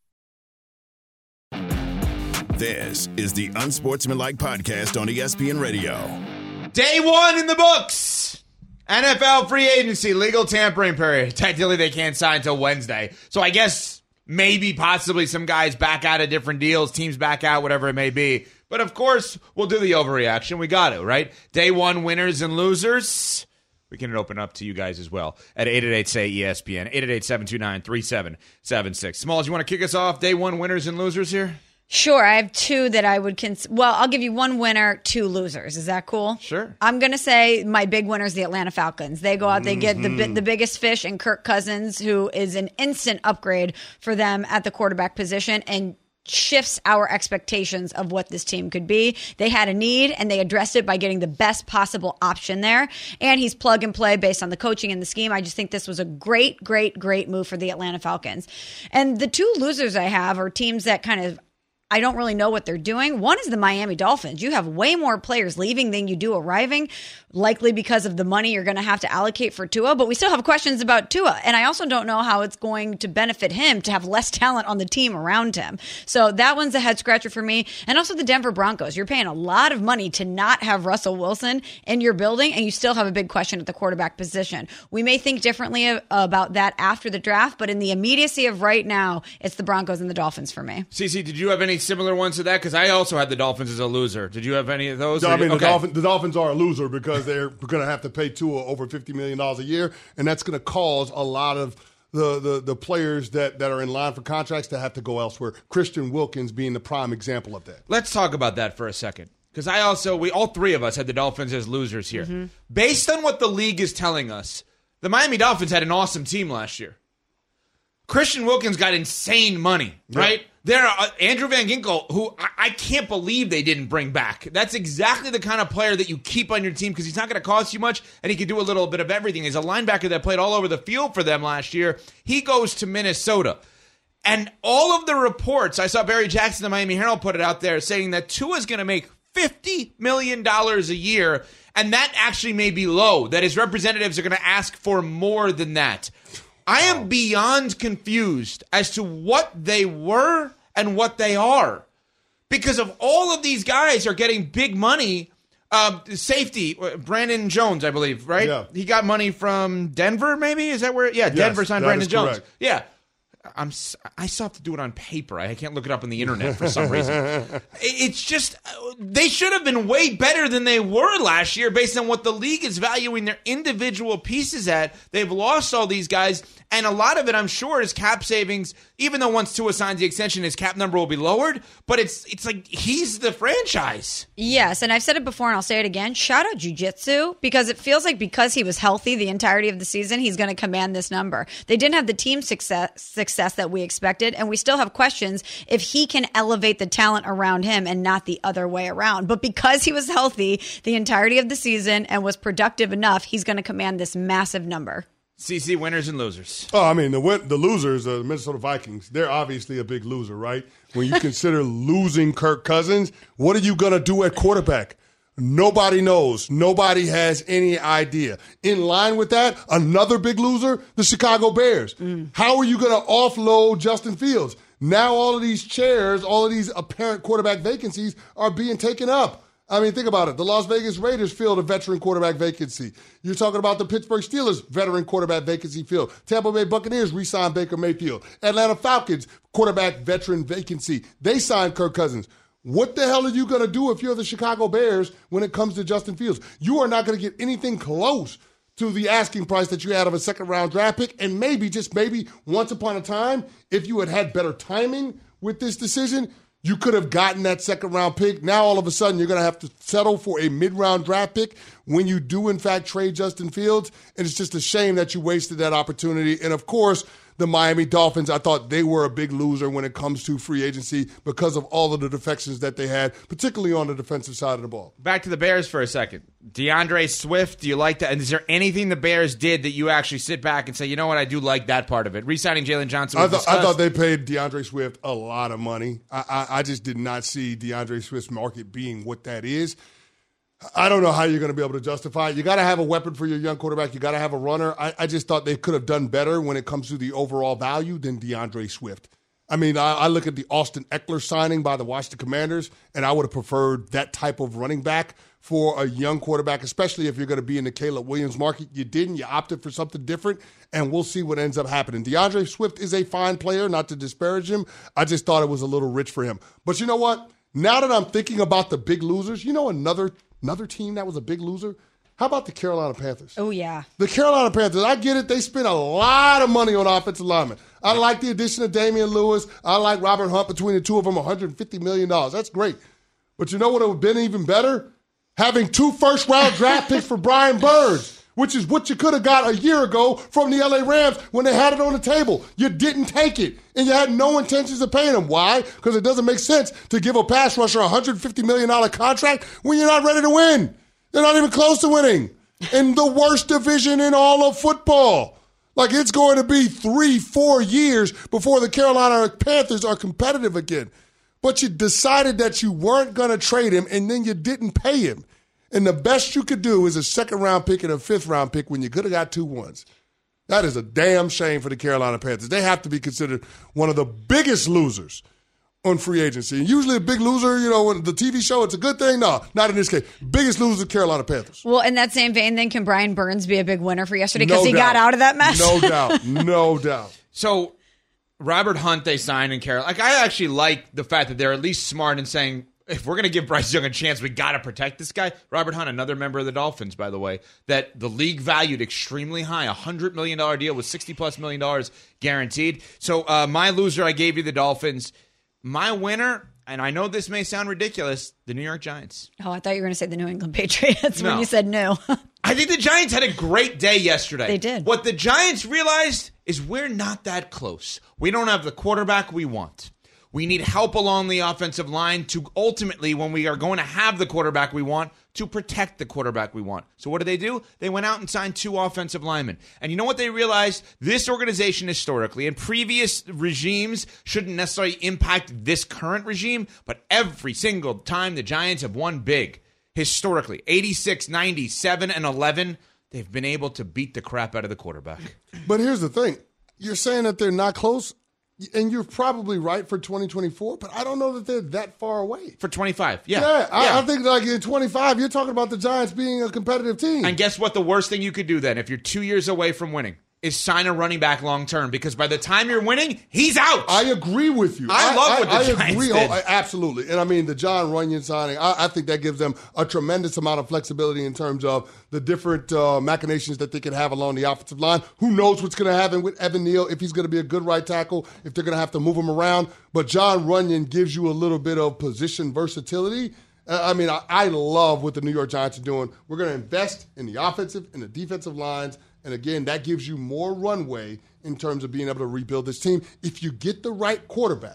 [SPEAKER 1] This is the Unsportsmanlike Podcast on E S P N Radio.
[SPEAKER 2] Day one in the books. N F L free agency, legal tampering period. Technically, they can't sign until Wednesday. So I guess maybe possibly some guys back out of different deals, teams back out, whatever it may be. But, of course, we'll do the overreaction. We got to, right? Day one winners and losers. We can open up to you guys as well at eight eight eight, S A Y, E S P N, eight eight eight, seven two nine, three seven seven six. Smalls, you want to kick us off? Day one winners and losers here?
[SPEAKER 4] Sure. I have two that I would cons- Well, I'll give you one winner, two losers. Is that cool?
[SPEAKER 2] Sure.
[SPEAKER 4] I'm going to say my big winner is the Atlanta Falcons. They go out, they get the bi- the biggest fish in Kirk Cousins, who is an instant upgrade for them at the quarterback position and shifts our expectations of what this team could be. They had a need and they addressed it by getting the best possible option there. And he's plug and play based on the coaching and the scheme. I just think this was a great, great, great move for the Atlanta Falcons. And the two losers I have are teams that kind of I don't really know what they're doing. One is the Miami Dolphins. You have way more players leaving than you do arriving, likely because of the money you're going to have to allocate for Tua. But we still have questions about Tua. And I also don't know how it's going to benefit him to have less talent on the team around him. So that one's a head scratcher for me. And also the Denver Broncos. You're paying a lot of money to not have Russell Wilson in your building, and you still have a big question at the quarterback position. We may think differently about that after the draft, but in the immediacy of right now, it's the Broncos and the Dolphins for me.
[SPEAKER 2] Cece, did you have any similar ones to that? Because I also had the Dolphins as a loser. Did you have any of those?
[SPEAKER 3] I mean,
[SPEAKER 2] okay.
[SPEAKER 3] the, Dolphins, the Dolphins are a loser because they're going to have to pay Tua over fifty million dollars a year, and that's going to cause a lot of the, the, the players that, that are in line for contracts to have to go elsewhere. Christian Wilkins being the prime example of that.
[SPEAKER 2] Let's talk about that for a second. Because I also, we all three of us had the Dolphins as losers here. Mm-hmm. Based on what the league is telling us, the Miami Dolphins had an awesome team last year. Christian Wilkins got insane money, right? Yep. There, uh, Andrew Van Ginkel, who I, I can't believe they didn't bring back. That's exactly the kind of player that you keep on your team because he's not going to cost you much, and he can do a little bit of everything. He's a linebacker that played all over the field for them last year. He goes to Minnesota. And all of the reports, I saw Barry Jackson, the Miami Herald, put it out there saying that Tua's going to make fifty million dollars a year, and that actually may be low, that his representatives are going to ask for more than that. I am beyond confused as to what they were and what they are. Because of all of these guys are getting big money. Uh, safety, Brandon Jones, I believe, right? Yeah. He got money from Denver, maybe? Is that where? Yeah, yes, Denver signed Brandon Jones. Correct. Yeah. I'm, I still have to do it on paper. I can't look it up on the internet for some reason. It's just, they should have been way better than they were last year based on what the league is valuing their individual pieces at. They've lost all these guys, And a lot of it, I'm sure, is cap savings, even though once Tua signs the extension, his cap number will be lowered. But it's it's like he's the franchise.
[SPEAKER 4] Yes, and I've said it before and I'll say it again. Shout out jiu-jitsu, because it feels like because he was healthy the entirety of the season, he's going to command this number. They didn't have the team success, success that we expected, and we still have questions if he can elevate the talent around him and not the other way around. But because he was healthy the entirety of the season and was productive enough, he's going to command this massive number.
[SPEAKER 2] C C, winners and losers.
[SPEAKER 3] Oh, I mean, the win- the losers, uh, the Minnesota Vikings, they're obviously a big loser, right? When you consider losing Kirk Cousins, what are you going to do at quarterback? Nobody knows. Nobody has any idea. In line with that, another big loser, the Chicago Bears. Mm. How are you going to offload Justin Fields? Now all of these chairs, all of these apparent quarterback vacancies are being taken up. I mean, think about it. The Las Vegas Raiders filled a veteran quarterback vacancy. You're talking about the Pittsburgh Steelers veteran quarterback vacancy filled. Tampa Bay Buccaneers re-signed Baker Mayfield. Atlanta Falcons quarterback veteran vacancy. They signed Kirk Cousins. What the hell are you going to do if you're the Chicago Bears when it comes to Justin Fields? You are not going to get anything close to the asking price that you had of a second-round draft pick. And maybe, just maybe, once upon a time, if you had had better timing with this decision, you could have gotten that second-round pick. Now, all of a sudden, you're going to have to settle for a mid-round draft pick when you do, in fact, trade Justin Fields. And it's just a shame that you wasted that opportunity. And, of course, the Miami Dolphins, I thought they were a big loser when it comes to free agency because of all of the defections that they had, particularly on the defensive side of the ball.
[SPEAKER 2] Back to the Bears for a second. DeAndre Swift, do you like that? And is there anything the Bears did that you actually sit back and say, you know what, I do like that part of it? Re-signing Jalen Johnson was
[SPEAKER 3] I, th-
[SPEAKER 2] discussed.
[SPEAKER 3] I thought they paid DeAndre Swift a lot of money. I, I, I just did not see DeAndre Swift's market being what that is. I don't know how you're going to be able to justify it. You got to have a weapon for your young quarterback. You got to have a runner. I, I just thought they could have done better when it comes to the overall value than DeAndre Swift. I mean, I, I look at the Austin Eckler signing by the Washington Commanders, and I would have preferred that type of running back for a young quarterback, especially if you're going to be in the Caleb Williams market. You didn't. You opted for something different, and we'll see what ends up happening. DeAndre Swift is a fine player, not to disparage him. I just thought it was a little rich for him. But you know what? Now that I'm thinking about the big losers, you know another Another team that was a big loser? How about the Carolina Panthers?
[SPEAKER 4] Oh, yeah.
[SPEAKER 3] The Carolina Panthers, I get it. They spent a lot of money on offensive linemen. I like the addition of Damian Lewis. I like Robert Hunt. Between the two of them, one hundred fifty million dollars. That's great. But you know what would have been even better? Having two first-round draft picks for Brian Burns, which is what you could have got a year ago from the L A Rams when they had it on the table. You didn't take it, and you had no intentions of paying him. Why? Because it doesn't make sense to give a pass rusher a one hundred fifty million dollars contract when you're not ready to win. They're not even close to winning in the worst division in all of football. Like, it's going to be three, four years before the Carolina Panthers are competitive again. But you decided that you weren't going to trade him, and then you didn't pay him. And the best you could do is a second-round pick and a fifth-round pick when you could have got two ones. That is a damn shame for the Carolina Panthers. They have to be considered one of the biggest losers on free agency. And usually a big loser, you know, when the T V show, it's a good thing. No, not in this case. Biggest loser, Carolina Panthers.
[SPEAKER 4] Well, in that same vein, then, can Brian Burns be a big winner for yesterday
[SPEAKER 3] No
[SPEAKER 4] because he
[SPEAKER 3] doubt.
[SPEAKER 4] got out of that mess?
[SPEAKER 3] No doubt. No doubt.
[SPEAKER 2] So, Robert Hunt, they signed in Carolina. Like, I actually like the fact that they're at least smart in saying, if we're going to give Bryce Young a chance, we got to protect this guy. Robert Hunt, another member of the Dolphins, by the way, that the league valued extremely high. A one hundred million dollars deal with sixty plus million dollars guaranteed. So, uh, my loser, I gave you the Dolphins. My winner, and I know this may sound ridiculous, the New York Giants.
[SPEAKER 4] Oh, I thought you were going to say the New England Patriots
[SPEAKER 2] No.
[SPEAKER 4] when you said no.
[SPEAKER 2] I think the Giants had a great day yesterday.
[SPEAKER 4] They did.
[SPEAKER 2] What the Giants realized is we're not that close. We don't have the quarterback we want. We need help along the offensive line to ultimately, when we are going to have the quarterback we want, to protect the quarterback we want. So what did they do? They went out and signed two offensive linemen. And you know what they realized? This organization historically and previous regimes shouldn't necessarily impact this current regime, but every single time the Giants have won big, historically, eighty-six, ninety-seven, and eleven, they've been able to beat the crap out of the quarterback.
[SPEAKER 3] But here's the thing. You're saying that they're not close, and you're probably right for twenty twenty-four, but I don't know that they're that far away.
[SPEAKER 2] For twenty-five, yeah.
[SPEAKER 3] Yeah, I,
[SPEAKER 2] yeah.
[SPEAKER 3] I think like in twenty-five, you're talking about the Giants being a competitive team.
[SPEAKER 2] And guess what? The worst thing you could do then, if you're two years away from winning, is sign a running back long term, because by the time you're winning, he's out.
[SPEAKER 3] I agree with you.
[SPEAKER 2] I, I love what the
[SPEAKER 3] I
[SPEAKER 2] Giants
[SPEAKER 3] agree.
[SPEAKER 2] did.
[SPEAKER 3] Oh, absolutely. And I mean, the John Runyon signing, I, I think that gives them a tremendous amount of flexibility in terms of the different uh, machinations that they can have along the offensive line. Who knows what's going to happen with Evan Neal, if he's going to be a good right tackle, if they're going to have to move him around. But John Runyon gives you a little bit of position versatility. I mean, I, I love what the New York Giants are doing. We're going to invest in the offensive and the defensive lines. And again, that gives you more runway in terms of being able to rebuild this team. If you get the right quarterback,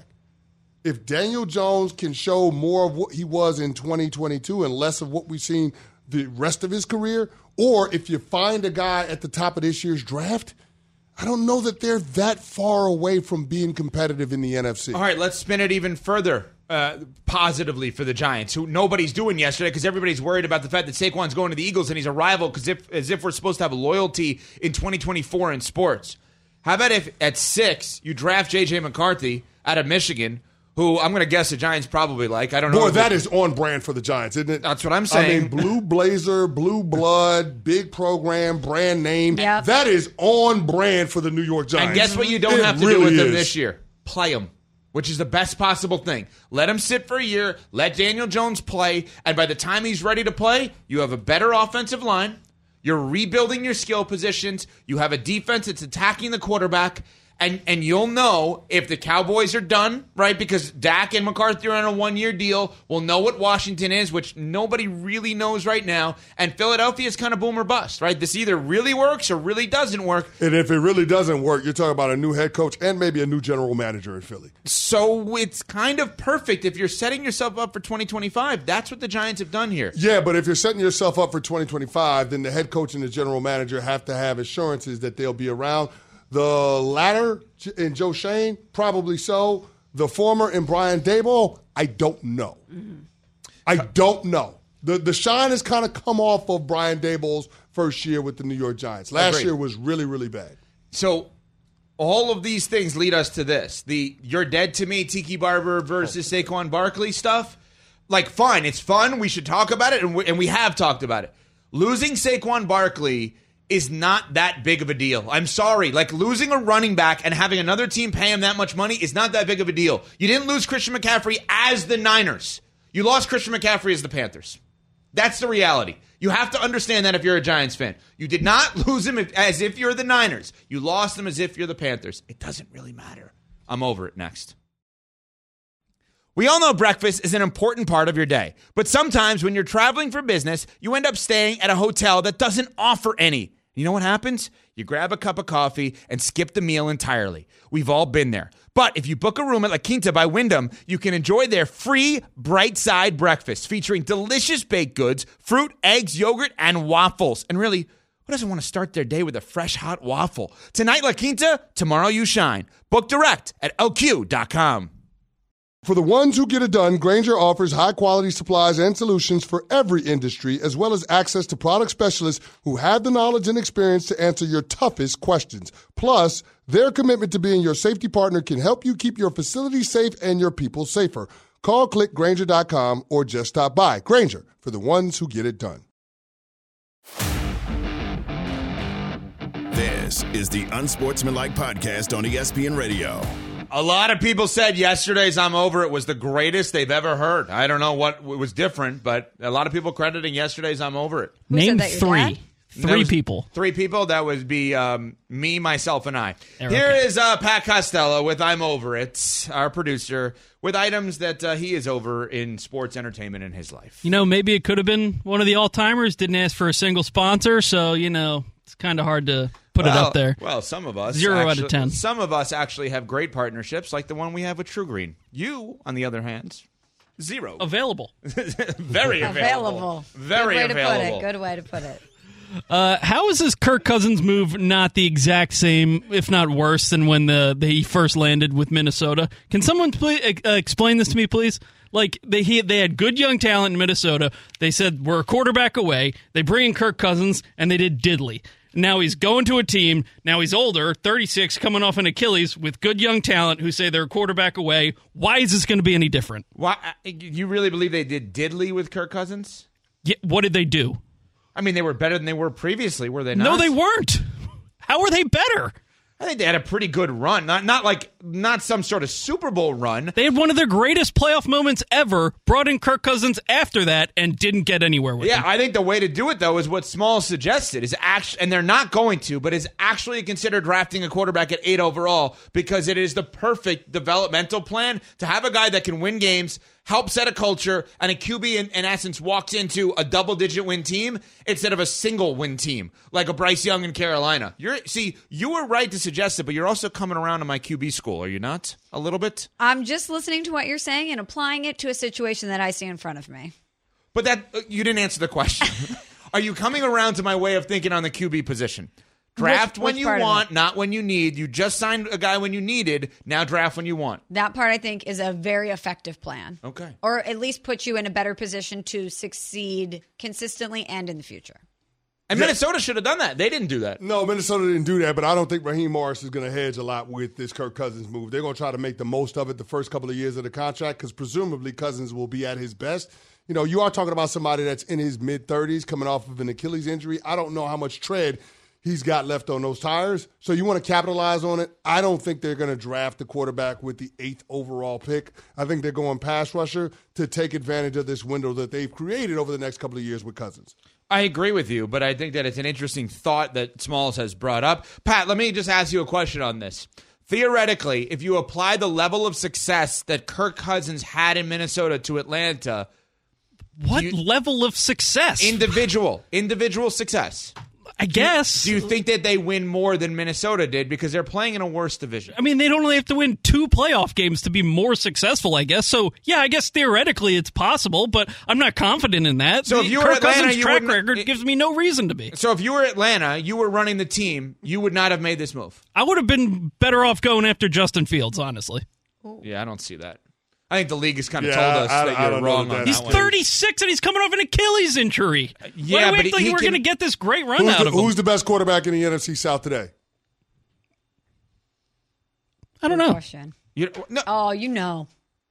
[SPEAKER 3] if Daniel Jones can show more of what he was in twenty twenty-two and less of what we've seen the rest of his career, or if you find a guy at the top of this year's draft, I don't know that they're that far away from being competitive in the N F C.
[SPEAKER 2] All right, let's spin it even further. Uh, positively for the Giants, who nobody's doing yesterday because everybody's worried about the fact that Saquon's going to the Eagles and he's a rival, because if as if we're supposed to have loyalty in twenty twenty-four in sports. How about if at six you draft J J McCarthy out of Michigan, who I'm going to guess the Giants probably like. I don't know.
[SPEAKER 3] Boy, that is on brand for the Giants, isn't it?
[SPEAKER 2] That's what I'm saying.
[SPEAKER 3] I mean, blue blazer, blue blood, big program, brand name.
[SPEAKER 4] Yep.
[SPEAKER 3] That is on brand for the New York Giants.
[SPEAKER 2] And guess what you don't
[SPEAKER 3] It
[SPEAKER 2] have to
[SPEAKER 3] really
[SPEAKER 2] do with
[SPEAKER 3] is.
[SPEAKER 2] him this year? Play him. Which is the best possible thing. Let him sit for a year. Let Daniel Jones play. And by the time he's ready to play, you have a better offensive line. You're rebuilding your skill positions. You have a defense that's attacking the quarterback. And and you'll know if the Cowboys are done, right? Because Dak and McCarthy are on a one-year deal. We'll know what Washington is, which nobody really knows right now. And Philadelphia is kind of boom or bust, right? This either really works or really doesn't work.
[SPEAKER 3] And if it really doesn't work, you're talking about a new head coach and maybe a new general manager in Philly.
[SPEAKER 2] So it's kind of perfect. If you're setting yourself up for twenty twenty-five, that's what the Giants have done here.
[SPEAKER 3] Yeah, but if you're setting yourself up for twenty twenty-five, then the head coach and the general manager have to have assurances that they'll be around. The latter in Joe Shane, probably so. The former in Brian Daboll, I don't know. Mm-hmm. I don't know. The the shine has kind of come off of Brian Daboll's first year with the New York Giants. Last
[SPEAKER 2] Agreed.
[SPEAKER 3] year was really, really bad.
[SPEAKER 2] So all of these things lead us to this. The you're dead to me, Tiki Barber versus oh. Saquon Barkley stuff. Like, fine, it's fun. We should talk about it, and we, and we have talked about it. Losing Saquon Barkley is not that big of a deal. I'm sorry. Like, losing a running back and having another team pay him that much money is not that big of a deal. You didn't lose Christian McCaffrey as the Niners. You lost Christian McCaffrey as the Panthers. That's the reality. You have to understand that if you're a Giants fan. You did not lose him as if you're the Niners. You lost him as if you're the Panthers. It doesn't really matter. I'm over it. Next. We all know breakfast is an important part of your day, but sometimes when you're traveling for business, you end up staying at a hotel that doesn't offer any. You know what happens? You grab a cup of coffee and skip the meal entirely. We've all been there. But if you book a room at La Quinta by Wyndham, you can enjoy their free Bright Side breakfast featuring delicious baked goods, fruit, eggs, yogurt, and waffles. And really, who doesn't want to start their day with a fresh, hot waffle? Tonight, La Quinta, tomorrow you shine. Book direct at L Q dot com.
[SPEAKER 3] For the ones who get it done, Grainger offers high-quality supplies and solutions for every industry, as well as access to product specialists who have the knowledge and experience to answer your toughest questions. Plus, their commitment to being your safety partner can help you keep your facility safe and your people safer. Call, click Grainger dot com, or just stop by. Grainger, for the ones who get it done.
[SPEAKER 1] This is the Unsportsmanlike Podcast on E S P N Radio.
[SPEAKER 2] A lot of people said yesterday's I'm Over It was the greatest they've ever heard. I don't know what was different, but a lot of people crediting yesterday's I'm Over It.
[SPEAKER 4] Who
[SPEAKER 10] Name
[SPEAKER 4] said that, your
[SPEAKER 10] three.
[SPEAKER 4] dad?
[SPEAKER 10] Three
[SPEAKER 2] was
[SPEAKER 10] people.
[SPEAKER 2] Three people. That would be um, me, myself, and I.
[SPEAKER 10] There,
[SPEAKER 2] Here
[SPEAKER 10] okay.
[SPEAKER 2] is uh, Pat Costello with I'm Over It, our producer, with items that uh, he is over in sports entertainment in his life.
[SPEAKER 10] You know, maybe it could have been one of the all-timers. Didn't ask for a single sponsor, so, you know, it's kind of hard to put
[SPEAKER 2] well,
[SPEAKER 10] it up there.
[SPEAKER 2] Well, some of us.
[SPEAKER 10] Zero
[SPEAKER 2] actually,
[SPEAKER 10] out of ten.
[SPEAKER 2] Some of us actually have great partnerships, like the one we have with True Green. You, on the other hand, zero.
[SPEAKER 10] Available.
[SPEAKER 2] Very available.
[SPEAKER 4] Available.
[SPEAKER 2] Very
[SPEAKER 4] Good way
[SPEAKER 2] available.
[SPEAKER 4] to put it. Good way to put it.
[SPEAKER 10] Uh, how is this Kirk Cousins move not the exact same, if not worse, than when the, the he first landed with Minnesota? Can someone please, uh, explain this to me, please? Like, they he, they had good young talent in Minnesota. They said, we're a quarterback away. They bring in Kirk Cousins, and they did diddly. Now he's going to a team. Now he's older, thirty-six, coming off an Achilles with good young talent who say they're a quarterback away. Why is this going to be any different?
[SPEAKER 2] Why? You really believe they did diddly with Kirk Cousins?
[SPEAKER 10] Yeah, what did they do?
[SPEAKER 2] I mean, they were better than they were previously, were they not?
[SPEAKER 10] No, they weren't. How are they better?
[SPEAKER 2] I think they had a pretty good run. Not not like not some sort of Super Bowl run.
[SPEAKER 10] They had one of their greatest playoff moments ever, brought in Kirk Cousins after that, and didn't get anywhere with
[SPEAKER 2] Yeah,
[SPEAKER 10] him.
[SPEAKER 2] I think the way to do it, though, is what Smalls suggested. Is actually, and they're not going to, but is actually consider drafting a quarterback at eight overall because it is the perfect developmental plan to have a guy that can win games, help set a culture, and a Q B, in, in essence, walks into a double-digit win team instead of a single-win team, like a Bryce Young in Carolina. You're See, you were right to suggest it, but you're also coming around to my Q B school, are you not? A little bit?
[SPEAKER 4] I'm just listening to what you're saying and applying it to a situation that I see in front of me.
[SPEAKER 2] But that uh, you didn't answer the question. Are you coming around to my way of thinking on the Q B position? Draft
[SPEAKER 4] Which-
[SPEAKER 2] when
[SPEAKER 4] which
[SPEAKER 2] you
[SPEAKER 4] part of
[SPEAKER 2] want,
[SPEAKER 4] it?
[SPEAKER 2] not when you need. You just signed a guy when you needed. Now draft when you want.
[SPEAKER 4] That part, I think, is a very effective plan.
[SPEAKER 2] Okay.
[SPEAKER 4] Or at least put you in a better position to succeed consistently and in the future.
[SPEAKER 2] And Minnesota should have done that. They didn't do that.
[SPEAKER 3] No, Minnesota didn't do that, but I don't think Raheem Morris is going to hedge a lot with this Kirk Cousins move. They're going to try to make the most of it the first couple of years of the contract because presumably Cousins will be at his best. You know, you are talking about somebody that's in his mid-thirties coming off of an Achilles injury. I don't know how much tread he's got left on those tires. So you want to capitalize on it. I don't think they're going to draft the quarterback with the eighth overall pick. I think they're going pass rusher to take advantage of this window that they've created over the next couple of years with Cousins.
[SPEAKER 2] I agree with you, but I think that it's an interesting thought that Smalls has brought up. Pat, let me just ask you a question on this. Theoretically, if you apply the level of success that Kirk Cousins had in Minnesota to Atlanta,
[SPEAKER 10] What
[SPEAKER 2] you,
[SPEAKER 10] level of success?
[SPEAKER 2] individual, individual success.
[SPEAKER 10] I guess.
[SPEAKER 2] Do you think that they win more than Minnesota did because they're playing in a worse division?
[SPEAKER 10] I mean, they'd only have to win two playoff games to be more successful, I guess. So, yeah, I guess theoretically it's possible, but I'm not confident in that.
[SPEAKER 2] So if you were
[SPEAKER 10] Kirk
[SPEAKER 2] Atlanta,
[SPEAKER 10] Cousins'
[SPEAKER 2] you
[SPEAKER 10] track
[SPEAKER 2] wouldn't-
[SPEAKER 10] record gives me no reason to be.
[SPEAKER 2] So if you were Atlanta, you were running the team, you would not have made this move.
[SPEAKER 10] I would have been better off going after Justin Fields, honestly.
[SPEAKER 2] Yeah, I don't see that. I think the league has kind of
[SPEAKER 3] Yeah,
[SPEAKER 2] told us
[SPEAKER 3] I-
[SPEAKER 2] that
[SPEAKER 3] I
[SPEAKER 2] you're
[SPEAKER 3] don't know
[SPEAKER 2] wrong
[SPEAKER 3] that
[SPEAKER 2] on
[SPEAKER 3] that's
[SPEAKER 10] He's
[SPEAKER 2] that one.
[SPEAKER 10] thirty-six and he's coming off an Achilles injury.
[SPEAKER 2] Yeah,
[SPEAKER 10] Why do we
[SPEAKER 2] but
[SPEAKER 10] think
[SPEAKER 2] he
[SPEAKER 10] we're
[SPEAKER 2] can-
[SPEAKER 10] going to get this great run
[SPEAKER 3] Who's
[SPEAKER 10] out
[SPEAKER 3] the,
[SPEAKER 10] of him?
[SPEAKER 3] who's the best quarterback in the N F C South today?
[SPEAKER 10] I don't
[SPEAKER 4] Good
[SPEAKER 10] know.
[SPEAKER 4] question.
[SPEAKER 2] You, no,
[SPEAKER 4] Oh, you know.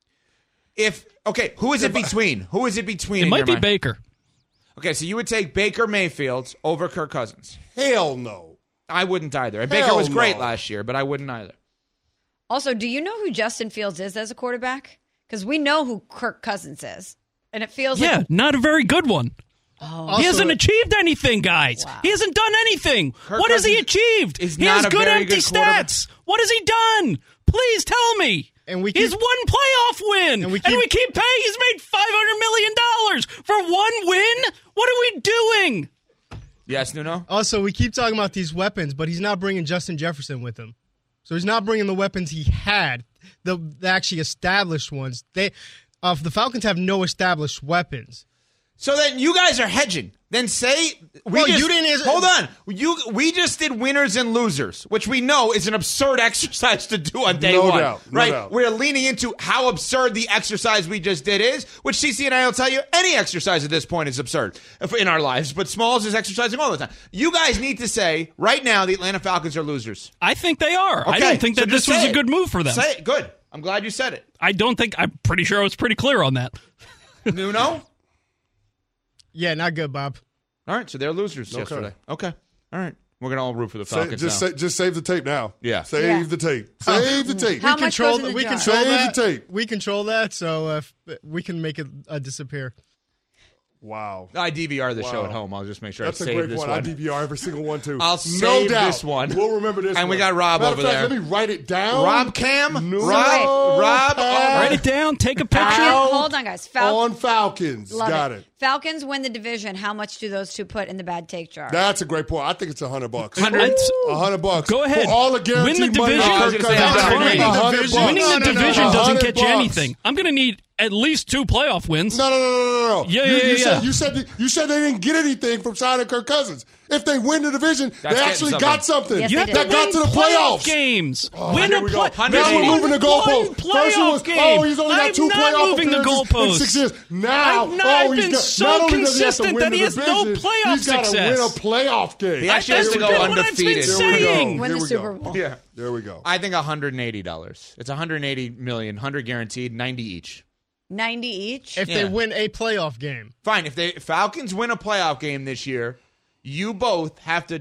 [SPEAKER 2] if okay, who is it between? Who is it between?
[SPEAKER 10] It
[SPEAKER 2] in
[SPEAKER 10] might
[SPEAKER 2] your
[SPEAKER 10] be
[SPEAKER 2] mind?
[SPEAKER 10] Baker.
[SPEAKER 2] Okay, so you would take Baker Mayfield over Kirk Cousins.
[SPEAKER 3] Hell no.
[SPEAKER 2] I wouldn't either. And
[SPEAKER 3] Hell
[SPEAKER 2] Baker was great
[SPEAKER 3] no.
[SPEAKER 2] last year, but I wouldn't either.
[SPEAKER 4] Also, do you know who Justin Fields is as a quarterback? Because we know who Kirk Cousins is. And it feels
[SPEAKER 10] Yeah,
[SPEAKER 4] like...
[SPEAKER 10] not a very good one.
[SPEAKER 4] Oh.
[SPEAKER 10] He hasn't achieved anything, guys.
[SPEAKER 4] Wow.
[SPEAKER 10] He hasn't done anything.
[SPEAKER 2] Kirk
[SPEAKER 10] What has he
[SPEAKER 2] Cousins
[SPEAKER 10] achieved?
[SPEAKER 2] is
[SPEAKER 10] He
[SPEAKER 2] not
[SPEAKER 10] has
[SPEAKER 2] a
[SPEAKER 10] good
[SPEAKER 2] very
[SPEAKER 10] empty
[SPEAKER 2] good quarterback.
[SPEAKER 10] stats. What has he done? Please tell me.
[SPEAKER 11] And we
[SPEAKER 10] He's
[SPEAKER 11] keep-
[SPEAKER 10] one playoff win,
[SPEAKER 11] And we
[SPEAKER 10] and
[SPEAKER 11] keep-
[SPEAKER 10] we keep paying. He's made five hundred million dollars for one win. What are we doing?
[SPEAKER 2] Yes, Nuno?
[SPEAKER 11] Also, we keep talking about these weapons, but he's not bringing Justin Jefferson with him. So he's not bringing the weapons he had, the, the actually established ones. They, uh, the Falcons have no established weapons.
[SPEAKER 2] So then you guys are hedging. Then say we
[SPEAKER 11] Well,
[SPEAKER 2] just,
[SPEAKER 11] you didn't answer-
[SPEAKER 2] hold on. You we just did winners and losers, which we know is an absurd exercise to do on day
[SPEAKER 3] No
[SPEAKER 2] one.
[SPEAKER 3] doubt, no
[SPEAKER 2] right?
[SPEAKER 3] doubt.
[SPEAKER 2] We're leaning into how absurd the exercise we just did is, which C C and I will tell you any exercise at this point is absurd in our lives. But Smalls is exercising all the time. You guys need to say right now the Atlanta Falcons are losers.
[SPEAKER 10] I think they are. I
[SPEAKER 2] Okay,
[SPEAKER 10] don't think
[SPEAKER 2] so
[SPEAKER 10] that this
[SPEAKER 2] just
[SPEAKER 10] was
[SPEAKER 2] say
[SPEAKER 10] a
[SPEAKER 2] it.
[SPEAKER 10] good move for them.
[SPEAKER 2] Say it. Good. I'm glad you said it.
[SPEAKER 10] I don't think. I'm pretty sure I was pretty clear on that.
[SPEAKER 2] Nuno.
[SPEAKER 11] Yeah, not good, Bob.
[SPEAKER 2] All right, so they're losers
[SPEAKER 3] Okay.
[SPEAKER 2] yesterday. Okay. All right. We're going to all root for the
[SPEAKER 3] Say,
[SPEAKER 2] Falcons
[SPEAKER 3] just,
[SPEAKER 2] now.
[SPEAKER 3] say, just save the tape now.
[SPEAKER 2] Yeah.
[SPEAKER 3] Save
[SPEAKER 4] Yeah.
[SPEAKER 3] the tape. Save the tape.
[SPEAKER 4] How
[SPEAKER 11] we
[SPEAKER 4] much
[SPEAKER 11] control,
[SPEAKER 4] goes in the
[SPEAKER 11] we
[SPEAKER 4] jar?
[SPEAKER 11] control
[SPEAKER 3] Save
[SPEAKER 11] that.
[SPEAKER 3] the tape.
[SPEAKER 11] We control that, so uh, f- we can make it uh, disappear.
[SPEAKER 3] Wow.
[SPEAKER 2] I D V R the show
[SPEAKER 3] Wow.
[SPEAKER 2] at home. I'll just make sure
[SPEAKER 3] That's
[SPEAKER 2] I
[SPEAKER 3] a
[SPEAKER 2] save
[SPEAKER 3] great
[SPEAKER 2] this
[SPEAKER 3] point.
[SPEAKER 2] one.
[SPEAKER 3] I D V R every single one, too.
[SPEAKER 2] I'll
[SPEAKER 3] no
[SPEAKER 2] save
[SPEAKER 3] doubt.
[SPEAKER 2] this one.
[SPEAKER 3] We'll remember this
[SPEAKER 2] And we
[SPEAKER 3] one.
[SPEAKER 2] got Rob
[SPEAKER 3] Matter
[SPEAKER 2] over
[SPEAKER 3] of fact,
[SPEAKER 2] there.
[SPEAKER 3] Let me write it down.
[SPEAKER 2] Rob Cam?
[SPEAKER 3] No,
[SPEAKER 2] Rob? Rob?
[SPEAKER 3] Pat
[SPEAKER 10] Write it down. Take a picture.
[SPEAKER 3] Out
[SPEAKER 4] Hold on, guys. Fal-
[SPEAKER 3] on Falcons.
[SPEAKER 4] Love
[SPEAKER 3] Got it.
[SPEAKER 4] Falcons win the division. How much do those two put in the bad take jar?
[SPEAKER 3] That's a great point. I think it's a hundred bucks.
[SPEAKER 10] Hundred-
[SPEAKER 3] A hundred bucks.
[SPEAKER 10] Go ahead.
[SPEAKER 3] For all the guaranteed
[SPEAKER 10] Win the
[SPEAKER 3] money.
[SPEAKER 10] division.
[SPEAKER 3] that
[SPEAKER 2] I was
[SPEAKER 3] Kirk
[SPEAKER 2] gonna say,
[SPEAKER 3] Cousins
[SPEAKER 2] that's
[SPEAKER 3] got.
[SPEAKER 2] fine.
[SPEAKER 3] A hundred
[SPEAKER 11] Winning the
[SPEAKER 3] bucks.
[SPEAKER 10] Winning the
[SPEAKER 11] No, no, no,
[SPEAKER 10] division
[SPEAKER 11] no.
[SPEAKER 10] doesn't
[SPEAKER 3] hundred
[SPEAKER 10] get you
[SPEAKER 3] bucks.
[SPEAKER 10] anything. I'm going to need at least two playoff wins.
[SPEAKER 3] No, no, no, no, no, no.
[SPEAKER 10] Yeah,
[SPEAKER 3] you,
[SPEAKER 10] yeah,
[SPEAKER 3] you
[SPEAKER 10] yeah,
[SPEAKER 3] Said,
[SPEAKER 10] yeah.
[SPEAKER 3] you said you said they didn't get anything from signing Kirk Cousins. If they win the division,
[SPEAKER 2] That's
[SPEAKER 3] they
[SPEAKER 2] getting
[SPEAKER 3] actually
[SPEAKER 2] something.
[SPEAKER 3] got something.
[SPEAKER 4] Yes,
[SPEAKER 10] You
[SPEAKER 4] they
[SPEAKER 10] have to
[SPEAKER 3] that got
[SPEAKER 10] win
[SPEAKER 3] to the
[SPEAKER 10] playoff
[SPEAKER 3] playoffs.
[SPEAKER 10] games.
[SPEAKER 3] Oh,
[SPEAKER 10] win
[SPEAKER 3] here
[SPEAKER 10] a
[SPEAKER 3] we
[SPEAKER 10] play-
[SPEAKER 3] go. Now we're
[SPEAKER 10] Win
[SPEAKER 3] moving the goalposts.
[SPEAKER 10] one
[SPEAKER 3] First it
[SPEAKER 10] playoff
[SPEAKER 3] was,
[SPEAKER 10] game.
[SPEAKER 3] oh, he's only got
[SPEAKER 10] I'm
[SPEAKER 3] two
[SPEAKER 10] not
[SPEAKER 3] playoff
[SPEAKER 10] moving the
[SPEAKER 3] appearances in
[SPEAKER 10] goalposts.
[SPEAKER 3] six years. Now,
[SPEAKER 10] I've not
[SPEAKER 3] oh,
[SPEAKER 10] been
[SPEAKER 3] he's got,
[SPEAKER 10] so
[SPEAKER 3] not only does he have to
[SPEAKER 10] consistent
[SPEAKER 3] win
[SPEAKER 10] that
[SPEAKER 3] the
[SPEAKER 10] he has no
[SPEAKER 3] division,
[SPEAKER 10] playoff
[SPEAKER 3] he's got to win a
[SPEAKER 10] success.
[SPEAKER 3] playoff game.
[SPEAKER 2] He actually has
[SPEAKER 10] That's
[SPEAKER 2] to go
[SPEAKER 10] what I've been
[SPEAKER 2] undefeated.
[SPEAKER 3] There we go.
[SPEAKER 10] saying.
[SPEAKER 4] Win
[SPEAKER 3] Here
[SPEAKER 4] the
[SPEAKER 3] we
[SPEAKER 4] Super
[SPEAKER 3] go.
[SPEAKER 4] Bowl.
[SPEAKER 2] Yeah.
[SPEAKER 3] There we go.
[SPEAKER 2] I think one hundred eighty dollars. It's one hundred eighty million dollars, one hundred guaranteed, ninety each.
[SPEAKER 4] ninety each?
[SPEAKER 11] If
[SPEAKER 2] Yeah.
[SPEAKER 11] they win a playoff game.
[SPEAKER 2] Fine. If the Falcons win a playoff game this year, you both have to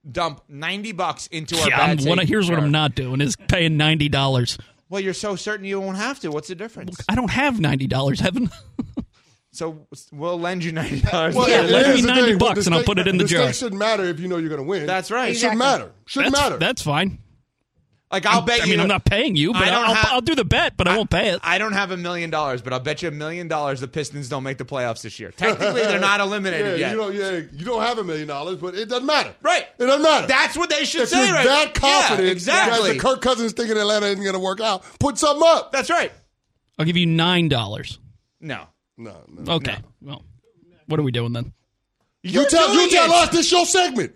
[SPEAKER 2] dump ninety bucks into our
[SPEAKER 10] Yeah,
[SPEAKER 2] bad
[SPEAKER 10] I'm,
[SPEAKER 2] take
[SPEAKER 10] what, here's what
[SPEAKER 2] jar.
[SPEAKER 10] I'm not doing is paying ninety dollars.
[SPEAKER 2] Well, you're so certain you won't have to. What's the difference?
[SPEAKER 10] I don't have ninety dollars, Evan.
[SPEAKER 2] So we'll lend you ninety dollars.
[SPEAKER 3] Well,
[SPEAKER 10] Yeah,
[SPEAKER 3] here's
[SPEAKER 10] lend me
[SPEAKER 3] the
[SPEAKER 10] ninety
[SPEAKER 3] thing.
[SPEAKER 10] bucks
[SPEAKER 3] The
[SPEAKER 10] and I'll
[SPEAKER 3] stake-
[SPEAKER 10] put it in the jar.
[SPEAKER 3] stake shouldn't matter if you know you're going to win.
[SPEAKER 2] That's right.
[SPEAKER 3] It shouldn't
[SPEAKER 4] Exactly.
[SPEAKER 3] matter. Shouldn't
[SPEAKER 10] That's,
[SPEAKER 3] matter.
[SPEAKER 10] that's fine.
[SPEAKER 2] Like I'll bet
[SPEAKER 10] I
[SPEAKER 2] you.
[SPEAKER 10] mean, I'm not paying you, but
[SPEAKER 2] I don't
[SPEAKER 10] I'll,
[SPEAKER 2] have-
[SPEAKER 10] I'll do the bet, but I, won't pay it.
[SPEAKER 2] I don't have a million dollars, but I'll bet you a million dollars the Pistons don't make the playoffs this year. Technically, they're not eliminated
[SPEAKER 3] yeah,
[SPEAKER 2] yet.
[SPEAKER 3] you don't. Yeah, you don't have a million dollars, but it doesn't matter.
[SPEAKER 2] Right.
[SPEAKER 3] It doesn't matter.
[SPEAKER 2] That's what they should
[SPEAKER 3] if
[SPEAKER 2] say,
[SPEAKER 3] you're
[SPEAKER 2] right?
[SPEAKER 3] that confident
[SPEAKER 2] Yeah, exactly.
[SPEAKER 3] that the Kirk Cousins thinking Atlanta isn't going to work out, put something up.
[SPEAKER 2] That's right.
[SPEAKER 10] I'll give you nine dollars.
[SPEAKER 2] No.
[SPEAKER 3] No, no.
[SPEAKER 10] Okay. Well, what are we doing then?
[SPEAKER 2] You're
[SPEAKER 3] You tell,
[SPEAKER 2] doing
[SPEAKER 3] you tell
[SPEAKER 2] it.
[SPEAKER 3] us this your segment.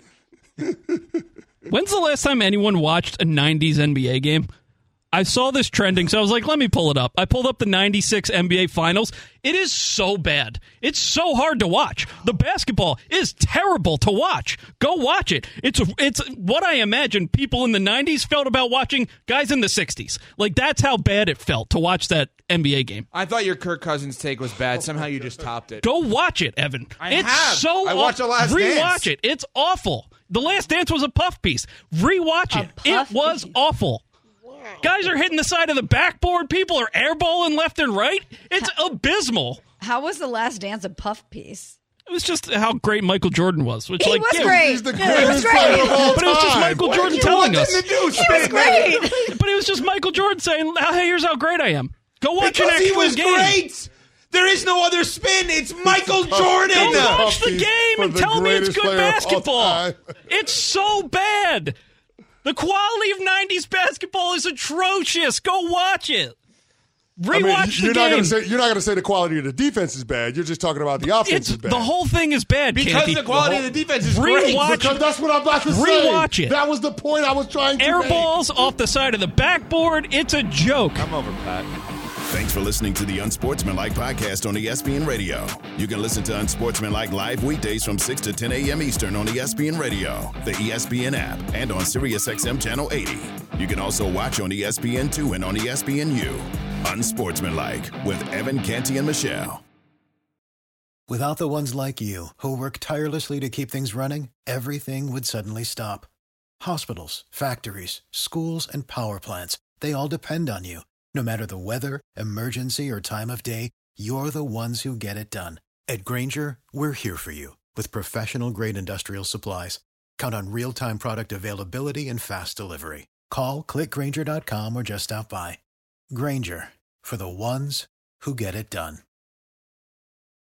[SPEAKER 10] When's the last time anyone watched a nineties N B A game? I saw this trending, so I was like, let me pull it up. I pulled up the ninety-six N B A Finals. It is so bad. It's so hard to watch. The basketball is terrible to watch. Go watch it. It's it's what I imagine people in the nineties felt about watching guys in the sixties. Like, that's how bad it felt to watch that N B A game.
[SPEAKER 2] I thought your Kirk Cousins take was bad. Somehow you just topped it.
[SPEAKER 10] Go watch it, Evan.
[SPEAKER 2] I
[SPEAKER 10] it's
[SPEAKER 2] have.
[SPEAKER 10] so
[SPEAKER 2] I watched The Last
[SPEAKER 10] Rewatch
[SPEAKER 2] Dance.
[SPEAKER 10] it. It's awful. The Last Dance was a puff piece. Rewatch it.
[SPEAKER 4] puff
[SPEAKER 10] It was
[SPEAKER 4] piece.
[SPEAKER 10] awful. Guys are hitting the side of the backboard. People are airballing left and right. It's abysmal.
[SPEAKER 4] How was The Last Dance a puff piece?
[SPEAKER 10] It was just how great Michael Jordan was. Which,
[SPEAKER 4] He
[SPEAKER 10] like,
[SPEAKER 4] was
[SPEAKER 10] yeah,
[SPEAKER 4] great.
[SPEAKER 3] He's the
[SPEAKER 4] Yeah, he was
[SPEAKER 3] greatest player of
[SPEAKER 4] great.
[SPEAKER 3] all
[SPEAKER 10] But it was just
[SPEAKER 3] time.
[SPEAKER 10] Michael
[SPEAKER 3] What
[SPEAKER 10] Jordan
[SPEAKER 3] you
[SPEAKER 10] telling
[SPEAKER 3] want
[SPEAKER 10] us.
[SPEAKER 3] him to do?
[SPEAKER 4] He was
[SPEAKER 3] Spin
[SPEAKER 4] great.
[SPEAKER 10] But it was just Michael Jordan saying, "Hey, here's how great I am. Go watch an
[SPEAKER 2] Because
[SPEAKER 10] actual
[SPEAKER 2] he was
[SPEAKER 10] game.
[SPEAKER 2] great. There is no other spin. It's Michael Jordan.
[SPEAKER 10] Go
[SPEAKER 3] Yeah.
[SPEAKER 10] watch the
[SPEAKER 3] Puff piece
[SPEAKER 10] game
[SPEAKER 3] for
[SPEAKER 10] and
[SPEAKER 3] the
[SPEAKER 10] tell me it's
[SPEAKER 3] greatest
[SPEAKER 10] good
[SPEAKER 3] player of all
[SPEAKER 10] basketball.
[SPEAKER 3] time.
[SPEAKER 10] It's so bad. The quality of nineties basketball is atrocious. Go watch it. Rewatch
[SPEAKER 3] I mean,
[SPEAKER 10] the
[SPEAKER 3] you're
[SPEAKER 10] game.
[SPEAKER 3] not going to say you're not going to say the quality of the defense is bad. You're just talking about the offense
[SPEAKER 10] it's
[SPEAKER 3] is bad.
[SPEAKER 10] the whole thing is bad
[SPEAKER 2] Because
[SPEAKER 10] Canty.
[SPEAKER 2] the quality
[SPEAKER 10] whole-
[SPEAKER 2] of the defense is great.
[SPEAKER 10] Rewatch
[SPEAKER 3] because that's what I'm about to say.
[SPEAKER 10] Rewatch it.
[SPEAKER 3] That was the point I was trying to
[SPEAKER 10] air
[SPEAKER 3] make.
[SPEAKER 10] balls off the side of the backboard. It's a joke.
[SPEAKER 2] I'm over, Pat.
[SPEAKER 1] Thanks for listening to the Unsportsmanlike podcast on E S P N Radio. You can listen to Unsportsmanlike live weekdays from six to ten a.m. Eastern on E S P N Radio, the E S P N app, and on SiriusXM Channel eighty. You can also watch on E S P N two and on E S P N U. Unsportsmanlike with Evan Canty and Michelle.
[SPEAKER 12] Without the ones like you, who work tirelessly to keep things running, everything would suddenly stop. Hospitals, factories, schools, and power plants, they all depend on you. No matter the weather, emergency, or time of day, you're the ones who get it done. At Grainger, we're here for you with professional-grade industrial supplies. Count on real-time product availability and fast delivery. Call, click Grainger dot com, or just stop by. Grainger, for the ones who get it done.